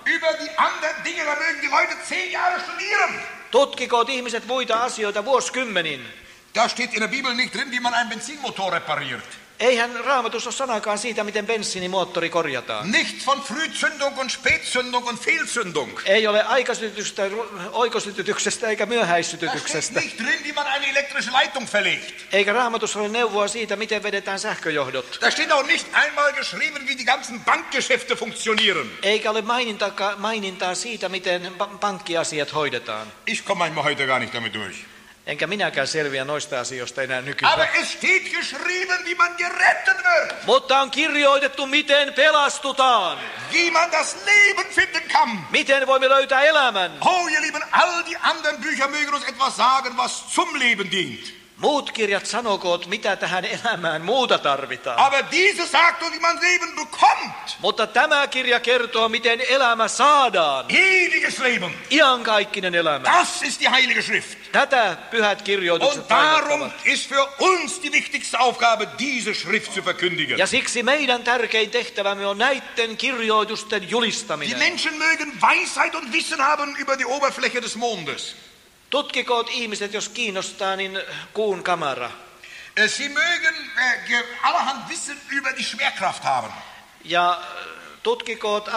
Über die anderen Dinge, da mögen die Leute 10 Jahre studieren. Tutkikoot ihmiset muita asioita vuosikymmenin. Da steht in der Bibel nicht drin, wie man einen Benzinmotor repariert. Eihän Raamatussa ole sanakaan siitä, miten bensiinimoottori korjataan. Nichts von Frühzündung und Spätzündung und Fehlzündung. Ei ole aikasytytyksestä, oikosytytyksestä eikä Da steht myöhäissytytyksestä. nicht drin, wie man eine elektrische Leitung verlegt. Eikä Raamatussa ole neuvoa siitä, miten vedetään sähköjohdot. Da steht auch nicht einmal geschrieben, wie die ganzen Bankgeschäfte funktionieren. Eikä ole mainintaa siitä, miten pankkiasiat hoidetaan. Ich komme manchmal heute gar nicht damit durch. Enkä minäkään selviä noista asioista enää nykyään. Aber es steht geschrieben, wie man gerettet wird. Mutta on kirjoitettu, miten pelastutaan. Wie man das Leben finden kann. Miten voimme löytää elämän. Oh, ihr Lieben, all die anderen Bücher mögen uns etwas sagen, was zum Leben dient. Muut kirjat sanokoot, mitä tähän elämään muuta tarvitaan. Aber diese sagt uns, wie man Leben bekommt. Mutta tämä kirja kertoo, miten elämä saadaan. Ewiges Leben. Iankaikkinen elämä. Das ist die Heilige Schrift. Tätä pyhät kirjoitukset Und darum painottavat. ist für uns die wichtigste Aufgabe, diese Schrift zu verkündigen. Ja siksi meidän tärkein tehtävämme on näiden kirjoitusten Die julistaminen. Menschen mögen Weisheit und Wissen haben über die Oberfläche des Mondes. Tutkikoot ihmiset, jos kiinnostaa, niin kuun kamara. Sie mögen allerhand Wissen über die Schwerkraft haben. Ja tutkikoot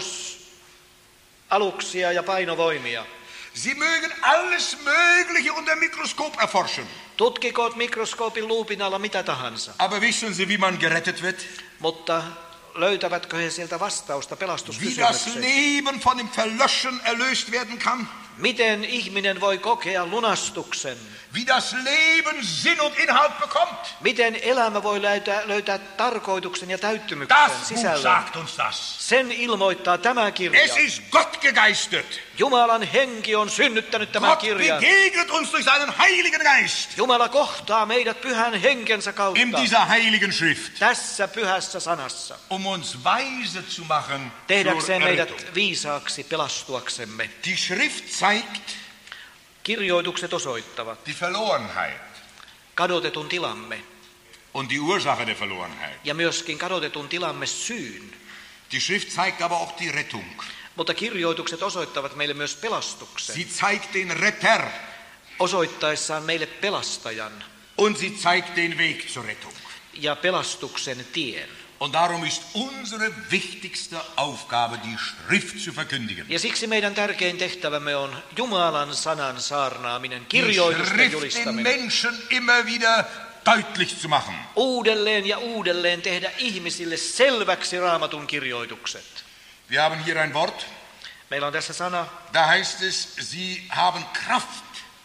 avaruusaluksia ja painovoimia. Sie mögen alles Mögliche unter Mikroskop erforschen. Tutkikoot mikroskoopin luupin alla mitä tahansa. Aber wissen Sie, wie man gerettet wird? Mutta löytävätkö he sieltä vastausta Wie das pelastuskysymykseen? Leben von dem Verlöschen erlöst werden kann? Miten ihminen voi kokea lunastuksen? Wie das Leben Sinn und Inhalt bekommt? Miten elämä voi löytää tarkoituksen ja täyttymyksen Das Buch sisällön? sagt uns das. Sen ilmoittaa tämä kirja. Es ist Gott gegeistet. Jumalan henki on synnyttänyt tämän Gott kirjan. begegnet uns durch seinen Heiligen Geist Jumala kohtaa meidät pyhän henkensä kautta. in dieser Heiligen Schrift, Tässä pyhässä sanassa. uns weise zu machen zur Tehdäkseen Errettung. meidät viisaaksi pelastuaksemme. Die Schrift zeigt Kirjoitukset osoittavat die Verlorenheit kadotetun tilamme und die Ursache der Verlorenheit. ja myöskin kadotetun tilamme syyn. Die Schrift zeigt aber auch die Rettung. Mutta kirjoitukset osoittavat meille myös pelastuksen, Sie zeigt den Retter osoittaessaan meille pelastajan und sie zeigt den Weg zur Rettung. ja pelastuksen tien. Und darum ist unsere wichtigste Aufgabe, die Schrift zu verkündigen. Ja siksi meidän tärkein tehtävämme on Jumalan sanan saarnaaminen, Die kirjoitusten Schrift den julistaminen. Menschen immer wieder deutlich zu machen. Uudelleen ja uudelleen tehdä ihmisille selväksi Raamatun kirjoitukset. Wir haben hier ein Wort, Meillä on tässä sana, da heißt es, sie haben Kraft,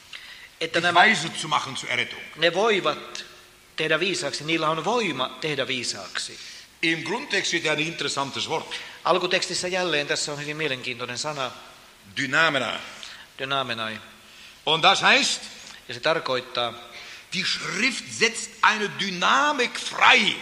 että dich nämä weise zu machen zur Errettung. ne voivat tehdä viisaaksi, niillä on voima tehdä viisaaksi. Im Grundtext steht ein interessantes Wort, Alkutekstissä jälleen tässä on hyvin mielenkiintoinen sana, Dynamina. dynamenai, Und das heißt, ja se tarkoittaa, die Schrift setzt eine Dynamik frei,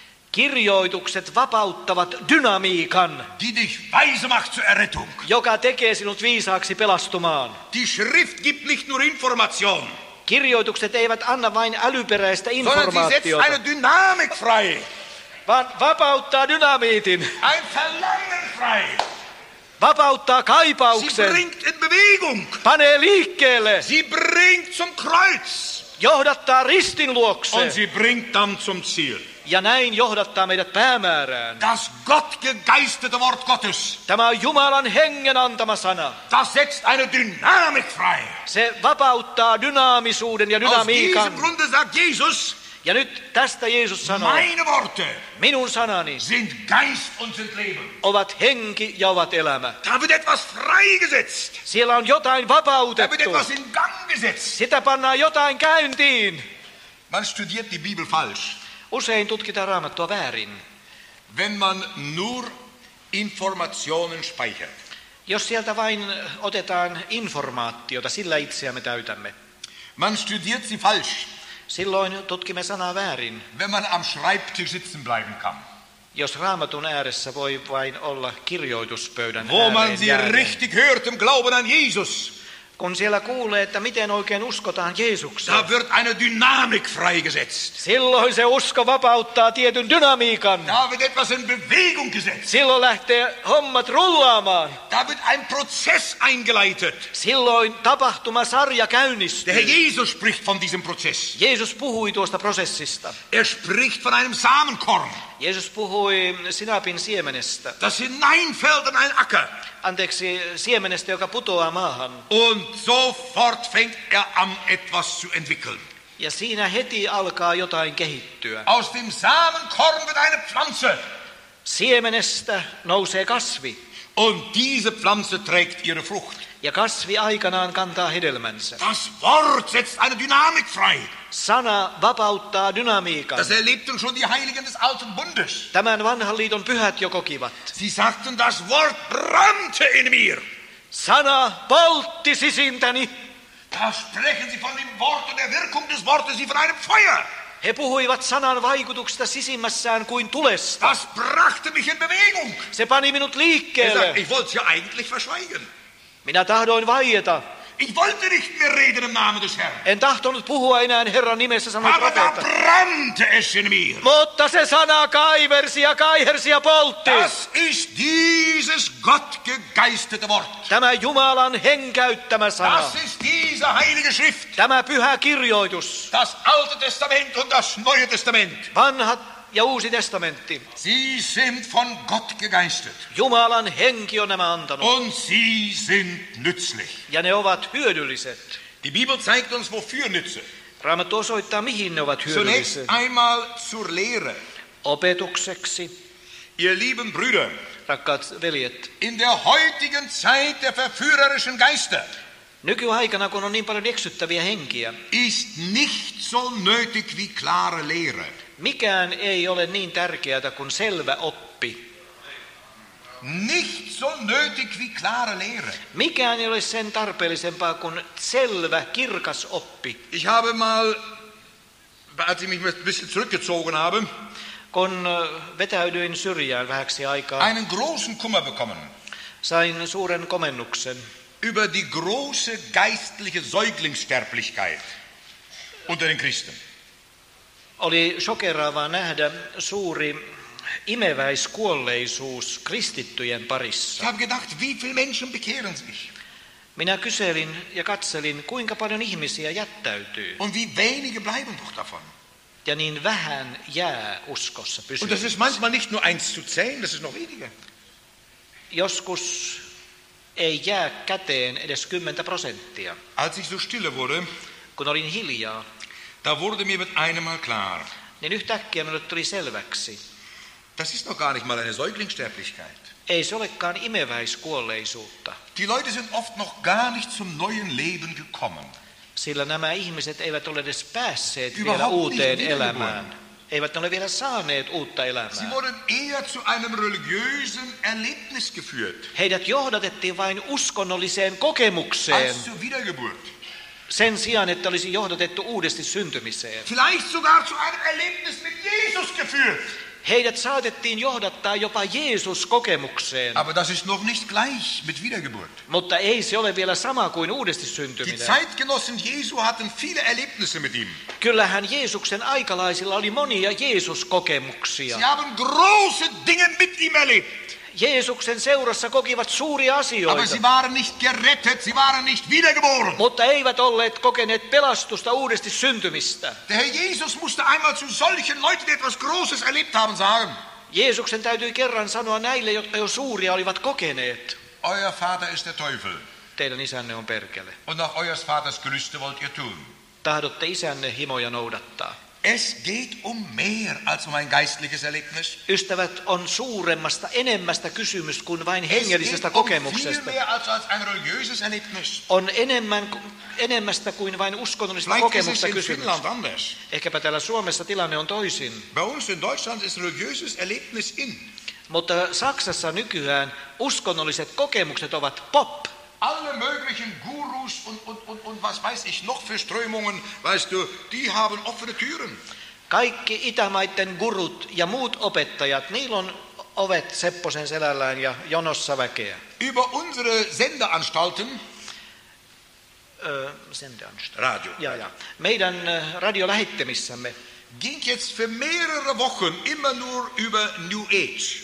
kirjoitukset vapauttavat dynamiikan, die dich weise macht zur Errettung. joka tekee sinut viisaaksi pelastumaan. Die Schrift gibt nicht nur Information, Kirjoitukset eivät anna vain älyperäistä sondern sie setzt informaatiota, eine Dynamik frei, vaan vapauttaa dynamiitin, ein Verlangen frei. vapauttaa Sie kaipauksen, bringt in Bewegung. panee liikkeelle, Sie bringt zum Kreuz. johdattaa ristin Und luokse sie bringt dann zum Ziel. ja näin johdattaa meidät päämäärään. Das Gottgegeistete Wort Gottes, Tämä on Jumalan hengen antama sana. das setzt eine Dynamik frei. Se vapauttaa dynaamisuuden ja Aus diesem dynamiikan. Grunde sagt Jesus, Ja nyt tästä Jeesus sanoo, meine Worte minun sanani sind Geist und sind Leben. ovat henki ja ovat elämä. Da wird etwas freigesetzt. Siellä on jotain Da wird vapautettu. etwas in Gang gesetzt. Sitä pannaan jotain käyntiin. Man studiert die Bibel falsch, Usein tutkitaan Raamattua väärin. wenn man nur Informationen speichert. Jos sieltä vain otetaan informaatiota, sillä itseämme täytämme. Man studiert sie falsch, Silloin tutkimme sanaa väärin. wenn man am Schreibtisch sitzen bleiben kann. Jos Raamatun ääressä voi vain olla kirjoituspöydän Wo man ääreen sie jääden, richtig hört im Glauben an Jesus. Kun siellä kuulee, että miten oikein uskotaan Jeesukseen, da wird eine Dynamik freigesetzt. silloin se usko vapauttaa tietyn dynamiikan. Da wird etwas in Bewegung gesetzt. Silloin lähtee hommat rullaamaan. Da wird ein Prozess eingeleitet. Silloin tapahtumasarja Der käynnistyy. Herr Jesus spricht von diesem Prozess. Jeesus puhui tuosta prosessista. Er spricht von einem Samenkorn, Jeesus puhui sinapin siemenestä. das hineinfällt in einen Acker. Anteeksi, siemenestä, joka putoaa maahan. Und sofort fängt er an, etwas zu entwickeln. Ja siinä heti alkaa jotain kehittyä. Aus dem Samenkorn wird eine Pflanze. Siemenestä nousee kasvi. Und diese Pflanze trägt ihre Frucht. Ja kasvi aikanaan kantaa hedelmänsä. Das Wort setzt eine Dynamik frei. Sana vapauttaa dynamiikan. Das erlebten schon die Heiligen des Alten Bundes. Tämän vanhan liiton pyhät jo kokivat. Sie sagten, das Wort brannte in mir. Sana poltti sisintäni. Da sprechen sie von dem Wort und der Wirkung des Wortes, sie von einem Feuer. He puhuivat sanan vaikutuksesta sisimmässään kuin tulesta. Das brachte mich in Bewegung. Se pani minut Er liikkeelle. sagt, ich wollte es ja eigentlich verschweigen. Minä tahdoin vaieta. Ich wollte nicht mehr reden im Namen des Herrn. En tahtonut puhua enää Herran nimessä, sanoi Aber da profeetta. brannte es in mir. Mutta se sana kaiversi ja kaihersi ja poltti. Das ist dieses Gottgegeistete Wort. Tämä Jumalan henkäyttämä sana. Das ist diese heilige Schrift. Tämä pyhä kirjoitus. Das Alte Testament und das Neue Testament. Vanha ja Uusi testamentti. Sie sind von Gott gegeistet. Jumalan henki on nämä antanut. Und sie sind nützlich. Ja ne ovat hyödylliset. Die Bibel zeigt uns, wofür Nütze. Raamattu osoittaa, mihin ne ovat Zunächst hyödyllisiä. einmal zur Lehre. Opetukseksi. Ihr lieben Brüder, Rakkaat veljet. in der heutigen Zeit der verführerischen Geister Nykyaikana, kun on niin paljon eksyttäviä henkiä, ist nicht so nötig wie klare Lehre. mikään ei ole niin tärkeää kuin selvä oppi. Nicht so nötig wie klare Lehre. Mikään ei ole sen tarpeellisempaa kuin selvä, kirkas oppi. Ich habe mal, als ich mich ein bisschen zurückgezogen habe, Kun vetäydyin syrjään vähäksi aikaa, einen großen Kummer bekommen sain suuren komennuksen über die große geistliche Säuglingssterblichkeit unter den Christen. Oli shokeraavaa nähdä suuri imeväiskuolleisuus kristittyjen parissa. Ich habe gedacht, wie viele Menschen bekehren sich Minä kyselin ja katselin, kuinka paljon ihmisiä jättäytyy. und wie wenige bleiben doch davon. Ja niin vähän jää uskossa Und das pysyä. ist manchmal nicht nur 1 zu 10, das ist noch weniger. Joskus ei jää käteen edes 10%. Als ich so stille wurde, Kun olin hiljaa, da wurde mir mit einem Mal klar, niin yhtäkkiä minulle tuli selväksi. das ist doch gar nicht mal eine Säuglingssterblichkeit. Ei se olekaan imeväiskuolleisuutta, Die Leute sind oft noch gar nicht zum neuen Leben gekommen. sillä nämä ihmiset eivät ole edes päässeet vielä Überhaupt uuteen nicht elämään. Eivät ole vielä saaneet uutta Sie elämää. wurden eher zu einem religiösen Erlebnis geführt, Heidät johdatettiin vain uskonnolliseen kokemukseen als zur Wiedergeburt. sen sijaan, että olisi johdatettu uudesti syntymiseen. Vielleicht sogar zu einem Erlebnis mit Jesus geführt. Heidät saatettiin johdattaa jopa Jeesus-kokemukseen, Aber das ist noch nicht gleich mit Wiedergeburt. mutta ei se ole vielä sama kuin uudesti Die syntyminen. Zeitgenossen Jesu hatten viele Erlebnisse mit ihm. Kyllähän Jeesuksen aikalaisilla oli monia Jeesus-kokemuksia. Sie haben große Dinge mit ihm erlebt. Jeesuksen seurassa kokivat suuria Aber asioita, sie waren nicht gerettet, sie waren nicht wiedergeboren. mutta eivät olleet kokeneet pelastusta uudesti syntymistä. Der Herr Jesus musste einmal zu solchen Leuten, die etwas Großes erlebt haben, sagen, Jeesuksen täytyi kerran sanoa näille, jotka jo suuria olivat kokeneet. euer Vater ist der Teufel Teidän isänne on perkele. und nach eures Vaters Gelüste wollt ihr tun. Tahdotte isänne himoja noudattaa. Es geht um mehr als um ein geistliches Erlebnis. Ystävät, on suuremmasta, enemmästä kysymys kuin vain Es hengellisestä geht um viel kokemuksesta. mehr als ein religiöses Erlebnis. On enemmästä kuin vain uskonnollisesta Vielleicht ist es kokemusta in kysymys. Finnland anders. Ehkäpä täällä Suomessa tilanne on toisin. Bei uns in Deutschland ist religiöses Erlebnis in. Mutta Saksassa nykyään uskonnolliset kokemukset ovat pop. Alle möglichen Gurus und was weiß ich noch für Strömungen, weißt du, die haben offene Türen. Kaikki itämaiden gurut ja muut opettajat, niillä on ovet sepposen selällään ja jonossa väkeä. Über unsere Sendeanstalten Radio. Ja. Meidän radiolähettämissämme Ging jetzt für mehrere Wochen immer nur über New Age.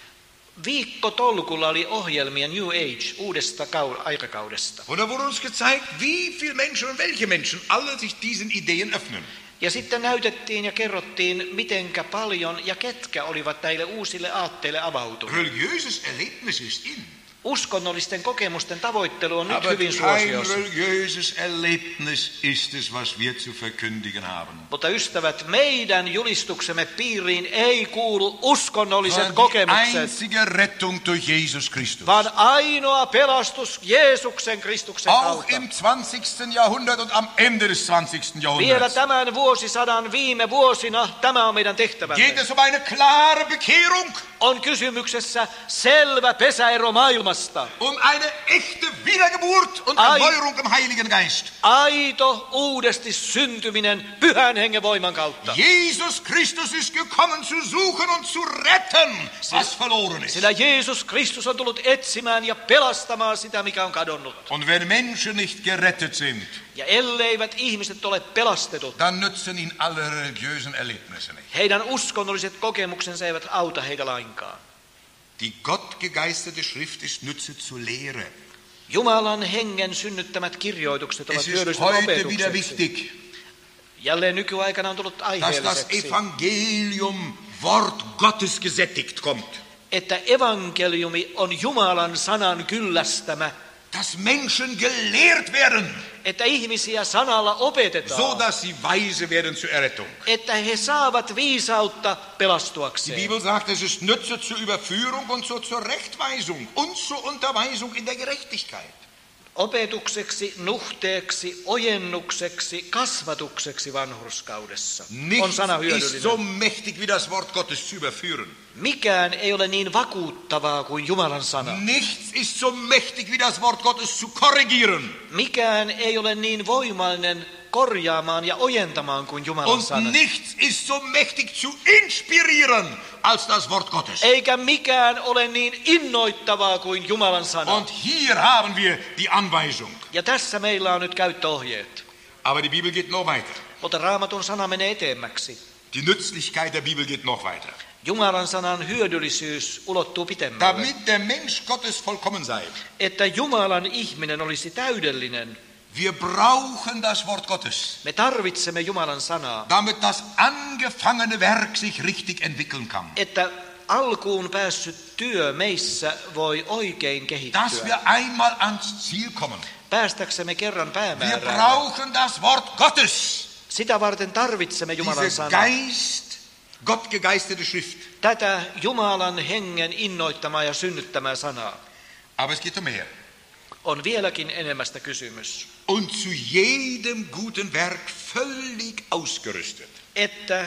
viikkotolkulla oli ohjelmia New Age uudesta aikakaudesta. Und da wurde uns gezeigt, wie viele Menschen und welche Menschen alle sich diesen Ideen öffnen. Ja sitten näytettiin ja kerrottiin, mitenkä paljon ja ketkä olivat näille uusille aatteille avautuneet. Religiöses Erlebnis ist in. Uskonnollisten kokemusten tavoittelu on nyt Aber hyvin kein suosiossa. religiöses Erlebnis ist es, was wir zu verkündigen haben. Mutta ystävät, meidän julistuksemme piiriin ei kuulu uskonnolliset Sondern die kokemukset, einzige Rettung durch Jesus Christus. vaan ainoa pelastus Jeesuksen Kristuksen Auch kautta. im 20. Jahrhundert und am Ende des 20. Vielä Jahrhunderts tämän vuosisadan viime vuosina tämä on meidän tehtävämme. geht es um eine klare Bekehrung, On kysymyksessä selvä pesäero maailmasta. um eine echte Wiedergeburt und Erneuerung im Heiligen Geist. Aito uudesti syntyminen pyhän hengen voiman kautta. Jesus Christus ist gekommen zu suchen und zu retten, was verloren ist. Sillä Jeesus Kristus on tullut etsimään ja pelastamaan sitä, mikä on kadonnut. Und wenn Menschen nicht gerettet sind, Ja elleivät ihmiset ole pelastetut, dann nützen ihnen alle religiösen Erlebnisse nicht. heidän uskonnolliset kokemuksensa eivät auta heitä lainkaan. Die gottgegeisterte Schrift ist nütze zur Lehre. Jumalan hengen synnyttämät kirjoitukset ovat Es ist hyödyllisiä heute wieder opetukseksi. wichtig, Jälleen nykyaikana on tullut dass das aiheelliseksi, Evangelium Wort Gottes gesättigt kommt. että evankeliumi on Jumalan sanan kyllästämä, Dass Menschen gelehrt werden, että ihmisiä sanalla opetetaan, so dass sie weise werden zur Errettung. että he saavat viisautta Die pelastuakseen. Bibel sagt, es ist nütze zur Überführung und zur Rechtweisung und zur Unterweisung in der Gerechtigkeit. Opetukseksi, nuhteeksi, ojennukseksi, kasvatukseksi vanhurskaudessa on sana Nichts ist so hyödyllinen. mächtig wie das Wort Gottes zu überführen. Mikään ei ole niin vakuuttavaa kuin Jumalan sana. Nichts ist so mächtig wie das Wort Gottes zu korrigieren. Mikään ei ole niin voimallinen korjaamaan ja ojentamaan kuin Jumalan sana. Und nichts ist so mächtig zu inspirieren als das Wort Gottes. Eikä mikään ole niin innoittavaa kuin Jumalan sana. Und hier haben wir die Anweisung. Ja tässä meillä on nyt käyttöohjeet. Aber die Bibel geht noch weiter. Mutta Raamatun sana menee eteemmäksi. Die Nützlichkeit der Bibel geht noch weiter. Jumalan sanan hyödyllisyys ulottuu pitemmälle. Damit der Mensch Gottes vollkommen sei. Että Jumalan ihminen olisi täydellinen. Wir brauchen das Wort Gottes, Me tarvitsemme Jumalan sanaa, damit das angefangene Werk sich richtig entwickeln kann. että alkuun päässyt työ meissä voi oikein Dass wir kehittyä. einmal ans Ziel kommen. Päästäksemme kerran Wir päämäärään. brauchen das Wort Gottes. Sitä varten tarvitsemme Jumalan Diese sanaa. Geist, gottgegeisterte Schrift. Tätä Jumalan hengen innoittamaa ja synnyttämää sanaa. Aber es geht um mehr. On vieläkin enemmästä kysymys. Und zu jedem guten Werk völlig ausgerüstet. Että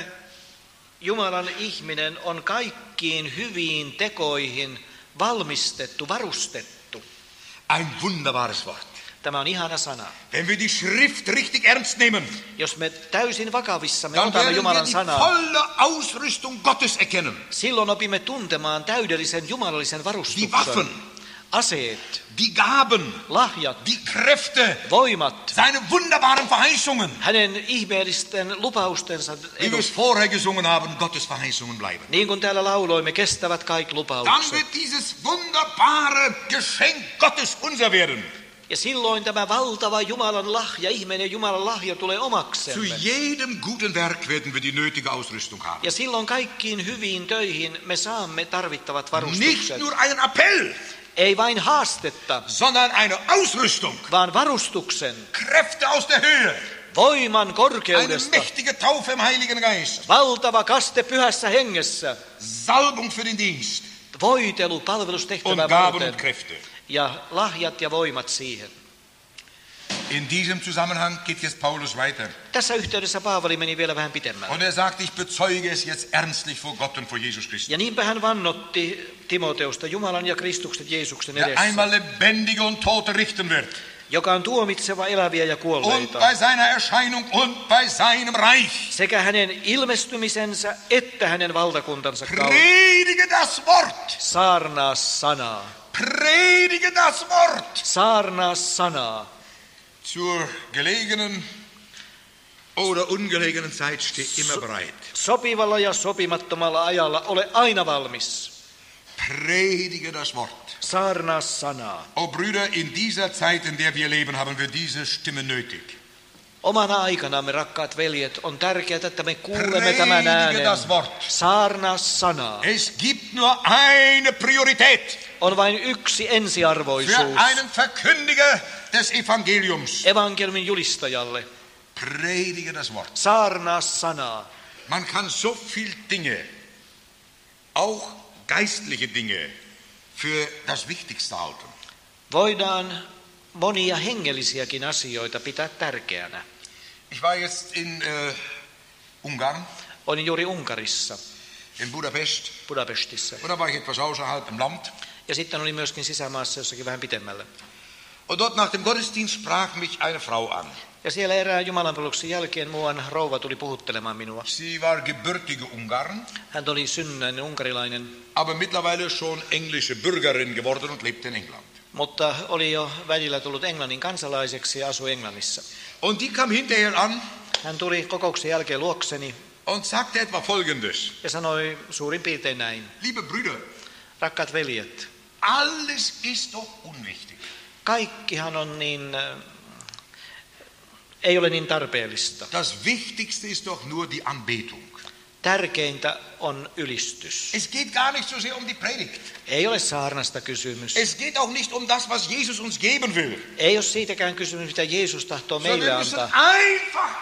Jumalan ihminen on kaikkiin hyviin tekoihin valmistettu, varustettu. Ein wunderbares Wort. Tämä on ihana sana. Wenn wir die Schrift richtig ernst nehmen, Jos me täysin vakavissamme dann otamme werden wir Jumalan die sanaa, volle Ausrüstung Gottes erkennen. silloin opimme tuntemaan täydellisen jumalallisen Die varustuksen. Waffen, Aseet, die Gaben, lahjat, die Kräfte, voimat, seine wunderbaren Verheißungen. hänen ihmeellisten lupaustensa Wie wir es vorher gesungen haben, Gottes Verheißungen bleiben. niin kuin täällä lauloimme, kestävät kaikki Dann lupaukset. wird dieses wunderbare Geschenk Gottes unser werden. Ja silloin tämä valtava Jumalan lahja, ihmeinen Jumalan lahja tulee Zu omaksemme. jedem guten Werk werden wir die nötige Ausrüstung haben. Ja silloin kaikkiin hyviin töihin me saamme tarvittavat Nicht varustukset. nur einen Appell, Ei vain haastetta, sondern eine Ausrüstung. vaan varustuksen, Kräfte aus der Höhe. voiman Eine korkeudesta, mächtige Taufe im Heiligen Geist. valtava kaste pyhässä hengessä, Salbung für den Dienst. voitelu Und palvelustehtävää Gaben varten und Kräfte. ja lahjat ja voimat siihen. In diesem Zusammenhang geht jetzt Paulus weiter. Tässä yhteydessä Paavali meni vielä vähän pitemmälle. Und er sagt, ich bezeuge es jetzt ernstlich vor Gott und vor Jesus Christus. Ja niinpä hän vannotti Timoteusta Jumalan ja Kristuksen Jeesuksen Der edessä, einmal Lebendige und Tote richten wird. joka on tuomitseva eläviä ja Und kuolleita. bei seiner Erscheinung und bei seinem Reich. Sekä hänen ilmestymisensä että hänen valtakuntansa kautta. Predige das Wort. Saarnaa sanaa. Predige das Wort. Saarnaa sanaa. Zur gelegenen oder ungelegenen Zeit steht immer bereit. Sopivalla ja sopimattomalla ajalla ole aina valmis. Predige das Wort. Saarnaa sanaa. Oh Brüder, in dieser Zeit, in der wir leben, haben wir diese Stimme nötig. Omana aikanamme, rakkaat veljet, on tärkeää, että me kuulemme tämän äänen. Saarnaa sanaa. Es gibt nur eine Priorität. On vain yksi ensiarvoisuus. Für einen Verkündiger des Evangeliums. Evankeliumin julistajalle. Predige das Wort. Saarnaa sanaa. Man kann so viel Dinge, auch geistliche Dinge, für das Wichtigste halten. Voidaan monia hengellisiäkin asioita pitää tärkeänä. Ich war jetzt in Ungarn. Olin juuri Unkarissa. In Budapestissa. Und da war ich etwas außerhalb im Land. Ja sitten olin myöskin sisämaassa jossakin vähän pitemmällä. Und dort nach dem Gottesdienst sprach mich eine Frau an. Ja siellä erään jumalanpalveluksen jälkeen muuan rouva tuli puhuttelemaan minua. Sie war gebürtige Ungarn. Hän oli synnynnäinen unkarilainen. Aber mittlerweile schon englische Bürgerin geworden und lebt in England. Mutta oli jo välillä tullut Englannin kansalaiseksi ja asui Englannissa. Und die kam hinterher an. Hän tuli kokouksen jälkeen luokseni. Und sagte etwa Folgendes. Ja sanoi suurin piirtein näin. Liebe Brüder. Rakkaat veljet. Alles ist doch unwichtig. Kaikkihan on ei ole niin tarpeellista. Das Wichtigste ist doch nur die Anbetung. Tärkeintä on ylistys. Es geht gar nicht so sehr um die Predigt. Ei ole saarnasta kysymys. Es geht auch nicht um das, was Jesus uns geben will. Ei ole siitäkään kysymys, mitä Jeesus tahtoo meille antaa. Einfach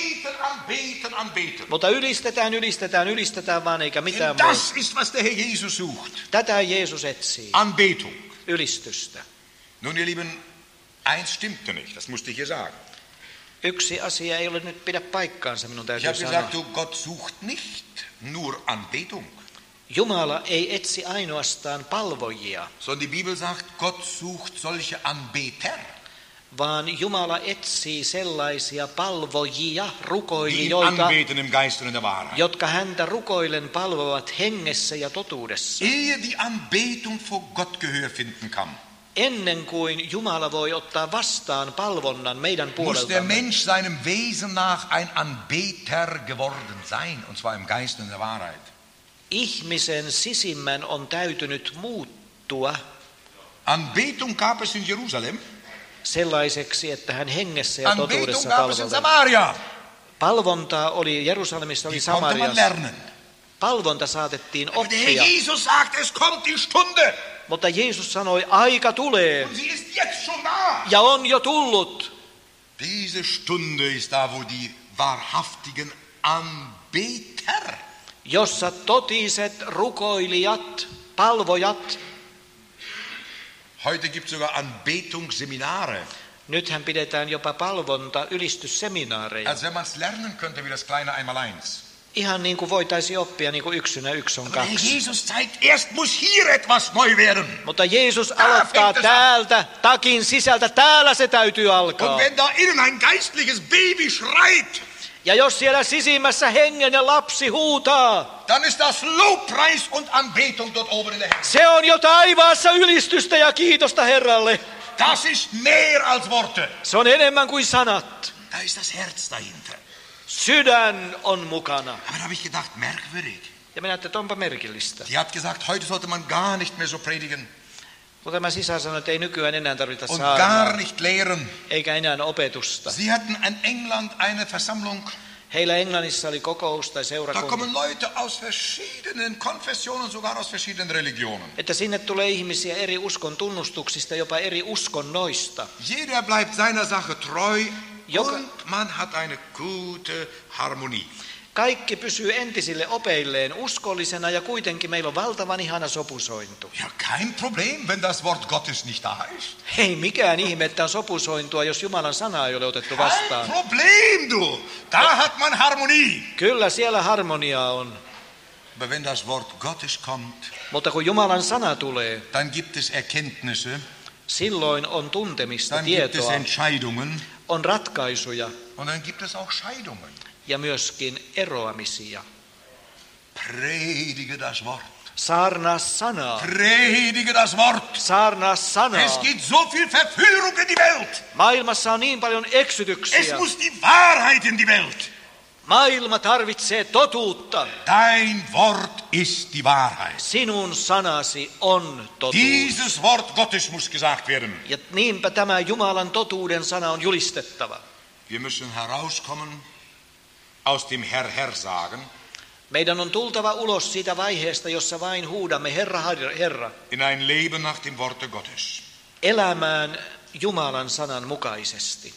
anbeten. Mutta ylistetään vaan eikä mitään muuta. Das ist, was der Herr Jesus sucht. Tätä Jeesus etsii. Anbetung. Ylistystä. Nun, ihr Lieben, eins stimmte nicht, das musste ich hier sagen. Yksi asia ei ole nyt pidä paikkaansa, minun täytyy Ich habe sanoa. gesagt, Gott sucht nicht nur Anbetung. Jumala ei etsi ainoastaan palvojia, sondern die Bibel sagt, Gott sucht solche Anbeter. Vaan Jumala etsii sellaisia palvojia, Die rukoilijoita, anbeten im Geist und in der Wahrheit. jotka häntä rukoillen palvovat hengessä ja totuudessa. Ehe die Anbetung vor Gott Gehör finden kann, Ennen kuin Jumala voi ottaa vastaan palvonnan meidän muss der puoleltamme, Mensch seinem Wesen nach ein Anbeter geworden sein, und zwar im Geist und in der Wahrheit. ihmisen sisimmän on täytynyt muuttua Anbetung gab es in Jerusalem. sellaiseksi, että hän hengessä ja Anbetung totuudessa gab es in palvelee. Samaria. Palvontaa oli Jerusalemissa, oli Die konnte man Samariassa. lernen. Palvonta saatettiin Aber der Herr oppia, Jesus sagt, es kommt die Stunde. mutta Jeesus sanoi, aika tulee Und sie ist jetzt schon da. ja on jo tullut. Diese Stunde ist da, wo die wahrhaftigen Anbeter, Jossa totiset rukoilijat, palvojat, heute gibt es sogar Anbetungsseminare, nythän pidetään jopa palvonta ylistysseminaareja. als wenn man es lernen könnte wie das kleine Einmaleins. Ihan niin kuin voitaisiin oppia, niin kuin yksinä yksi on Aber der kaksi. Jesus zeigt, erst muss hier etwas neu werden. Mutta Jeesus aloittaa täältä, takin sisältä, täällä se täytyy alkaa. Und wenn da innen ein geistliches Baby schreit, Ja jos siellä sisimmässä hengenen lapsi huutaa, dann ist das Lobpreis und Anbetung dort oben in der Himmel. se on jo taivaassa ylistystä ja kiitosta Herralle. Das ist mehr als Worte. Se on enemmän kuin sanat. Da ist das Herz dahinter. Sydän on mukana. Aber da habe ich gedacht, merkwürdig. Ja minä ajattelin, että onpa merkillistä. Die hat gesagt, heute sollte man gar nicht mehr so predigen Mutta tämä sisä sanoi, että ei nykyään enää tarvita und gar saarnaa, nicht lehren. eikä enää opetusta. Sie hatten in England eine Versammlung. Heillä Englannissa oli kokous tai Da seurakunta, kommen Leute aus verschiedenen Konfessionen, sogar aus verschiedenen Religionen. että sinne tulee ihmisiä eri uskon tunnustuksista, jopa eri uskonnoista. Jeder bleibt seiner Sache treu Joka- und man hat eine gute Harmonie. Kaikki pysyy entisille opeilleen uskollisena ja kuitenkin meillä on valtavan ihana sopusointu. Ja, kein Problem, wenn das Wort Gottes nicht da ist. Ei mikään ihme, että on sopusointua, jos Jumalan sanaa ei ole otettu Kein vastaan. Problem, du. Da hat man Harmonie. Kyllä siellä harmoniaa on, Aber wenn das Wort Gottes kommt, mutta kun Jumalan sana tulee, dann gibt es Erkenntnisse, silloin on tuntemista, dann gibt es tietoa, Entscheidungen on ratkaisuja und dann gibt es auch Scheidungen. ja myöskin eroamisia. Predige das Wort. Saarnaa sanaa. Predige das Wort. Saarnaa sanaa. Es gibt so viel Verführung in die Welt. Maailmassa on niin paljon eksytyksiä. Es muss die Wahrheit in die Welt. Maailma tarvitsee totuutta. Dein Wort ist die Wahrheit. Sinun sanasi on totuus. Dieses Wort Gottes muss gesagt werden. Ja niinpä tämä Jumalan totuuden sana on julistettava. Wir müssen herauskommen aus dem Herr, Herr sagen. Meidän on tultava ulos siitä vaiheesta, jossa vain huudamme Herra, Herra. In ein Leben nach dem Worte Gottes. Elämään Jumalan sanan mukaisesti.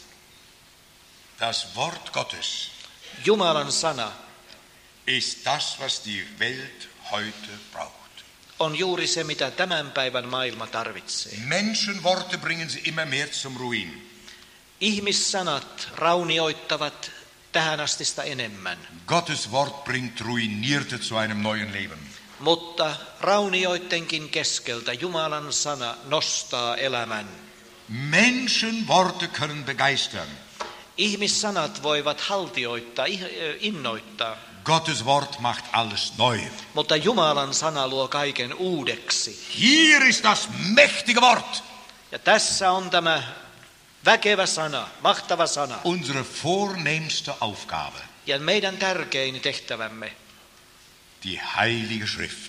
Das Wort Gottes Jumalan sana ist das, was die Welt heute braucht. on juuri se, mitä tämän päivän maailma tarvitsee. Menschenworte bringen sie immer mehr zum Ruin. Ihmissanat raunioittavat tähänastista enemmän, Gottes Wort bringt Ruinierte zu einem neuen Leben. mutta raunioittenkin keskeltä Jumalan sana nostaa elämän. Menschenworte können begeistern. Ihmissanat voivat haltioittaa, innoittaa, Gottes Wort macht alles neu. mutta Jumalan sana luo kaiken uudeksi. Hier ist das mächtige Wort. Ja tässä on tämä väkevä sana, mahtava sana. Unsere vornehmste Aufgabe. Ja meidän tärkein tehtävämme Die Heilige Schrift.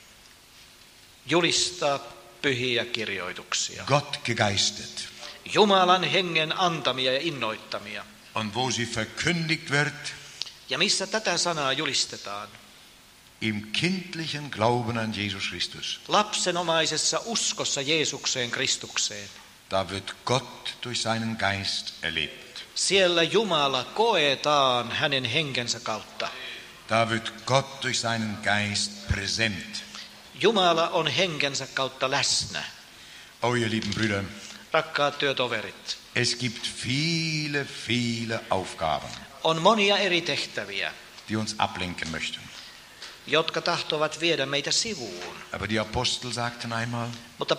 julistaa pyhiä kirjoituksia. Gott gegeistet. Jumalan hengen antamia ja innoittamia. Und wo sie verkündigt wird, Ja missä tätä sanaa julistetaan? im kindlichen Glauben an Jesus Christus. Lapsenomaisessa uskossa Jeesukseen Kristukseen. Da wird Gott durch seinen Geist erlebt. Siellä Jumala koetaan hänen henkensä kautta. Da wird Gott durch seinen Geist präsent. Jumala on henkensä kautta läsnä. Oh, ihr lieben Brüder, Rakkaat työtoverit, es gibt viele, viele Aufgaben, on monia eri tehtäviä, die uns ablenken möchten. jotka tahtovat viedä meitä sivuun. Aber die Apostel sagten einmal, Mutta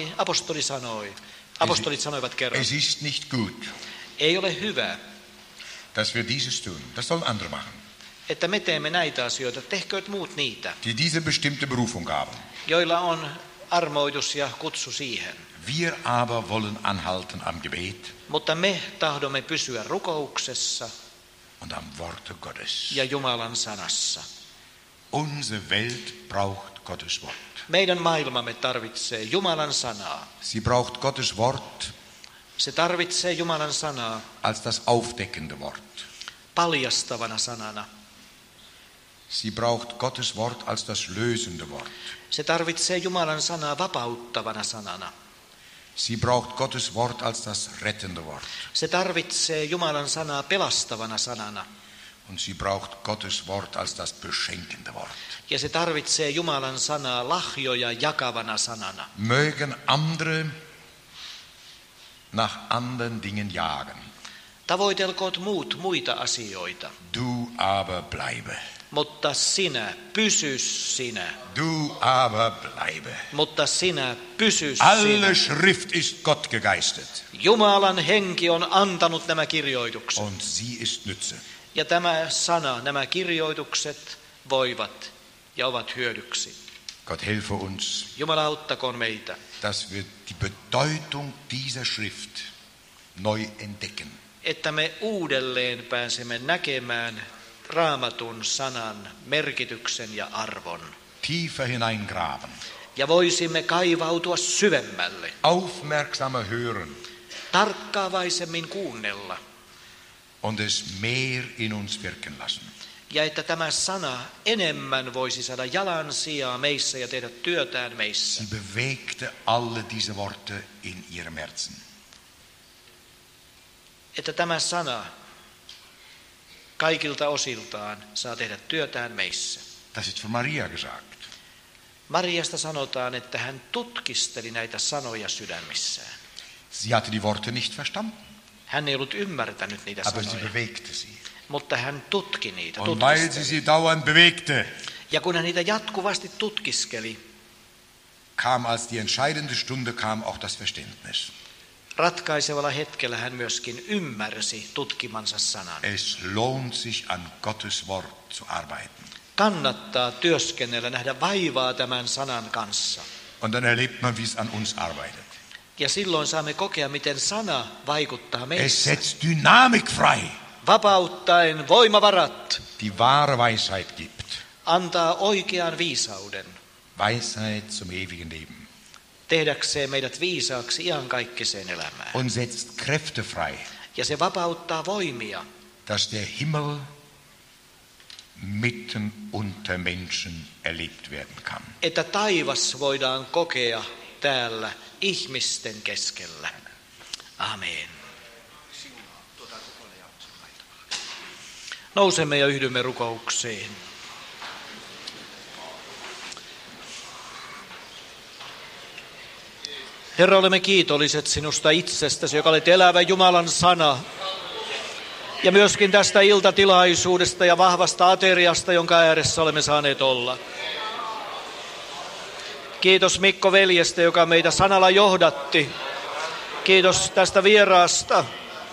apostolit sanoivat kerran, es ist nicht gut, ei ole hyvä, dass wir dieses tun. Das sollen andere machen, että me teemme näitä asioita, tehkööt muut niitä, die diese bestimmte Berufung haben. joilla on armoitus ja kutsu siihen. Wir aber wollen anhalten am Gebet Mutta me tahdomme pysyä rukouksessa und am Worte Gottes. ja Jumalan sanassa. Unsere Welt braucht Gottes Wort. Meidän maailmamme tarvitsee Jumalan sanaa. Sie braucht Gottes Wort Se tarvitsee Jumalan sanaa als das aufdeckende Wort. paljastavana sanana. Sie braucht Gottes Wort als das lösende Wort. Se tarvitsee Jumalan sanaa vapauttavana sanana. Sie braucht Gottes Wort als das rettende Wort. Se tarvitsee Jumalan sanaa pelastavana sanana. Und sie braucht Gottes Wort als das beschenkende Wort. Ja se tarvitsee Jumalan sanaa lahjoja jakavana sanana. Mögen andere nach anderen Dingen jagen. Tavoitelkoot muut muita asioita, Du aber bleibe. mutta sinä, pysy sinä. Du aber bleibe. Mutta sinä, pysy Alle sinä. Schrift ist Gott gegeistet. Jumalan henki on antanut nämä kirjoitukset. Und sie ist Nütze. Ja tämä sana, nämä kirjoitukset voivat ja ovat hyödyksi. Gott helfe uns, Jumala auttakoon meitä, dass wir die Bedeutung dieser Schrift neu entdecken. että me uudelleen pääsemme näkemään Raamatun sanan merkityksen ja arvon. Tiefer hineingraben. Ja voisimme kaivautua syvemmälle, Aufmerksamer hören tarkkaavaisemmin kuunnella. und es mehr in uns wirken lassen. Ja että tämä sana enemmän voisi saada jalan sijaa meissä ja tehdä työtään meissä. Sie bewegte alle diese Worte in ihrem Herzen. Että tämä sana kaikilta osiltaan saa tehdä työtään meissä. Das ist von Maria gesagt. Mariasta sanotaan, että hän tutkisteli näitä sanoja sydämissään. Sie hatte die Worte nicht verstanden, Hän ei ollut ymmärtänyt niitä aber sie sanoja, bewegte sie. mutta hän tutki niitä, Und weil sie tutkisteli. sie dauernd bewegte, Ja kun hän niitä jatkuvasti tutkiskeli, kam, als die entscheidende Stunde kam, auch das Verständnis. ratkaisevalla hetkellä hän myöskin ymmärsi tutkimansa sanan. Es lohnt sich, an Gottes Wort zu arbeiten. kannattaa työskennellä, nähdä vaivaa tämän sanan kanssa. Und dann erlebt man, wie es an uns arbeitet. Ja silloin saamme kokea, miten sana vaikuttaa meissä. Es setzt Dynamik frei. Vapauttaen voimavarat. Die wahre Weisheit gibt. Antaa oikean viisauden. Weisheit zum ewigen Leben. Tehdäkseen meidät viisaaksi iankaikkiseen elämään. Und setzt Kräfte frei. Ja se vapauttaa voimia. Dass der Himmel mitten unter Menschen erlebt werden kann. Että taivas voidaan kokea täällä ihmisten keskellä. Amen. Nousemme ja yhdymme rukoukseen. Herra, olemme kiitolliset sinusta itsestäsi, joka olet elävä Jumalan sana. Ja myöskin tästä iltatilaisuudesta ja vahvasta ateriasta, jonka ääressä olemme saaneet olla. Kiitos Mikko veljestä, joka meitä sanalla johdatti. Kiitos tästä vieraasta.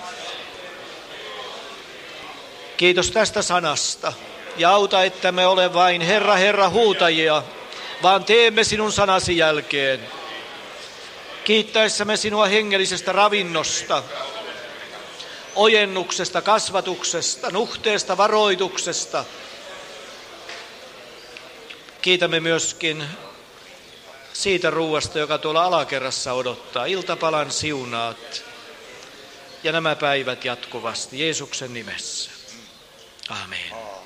Kiitos tästä sanasta. Ja auta, että me ole vain Herra, Herra huutajia, vaan teemme sinun sanasi jälkeen. Kiittäessämme sinua hengellisestä ravinnosta, ojennuksesta, kasvatuksesta, nuhteesta, varoituksesta. Kiitämme myöskin siitä ruuasta, joka tuolla alakerrassa odottaa. Iltapalan siunaat ja nämä päivät jatkuvasti Jeesuksen nimessä. Amen.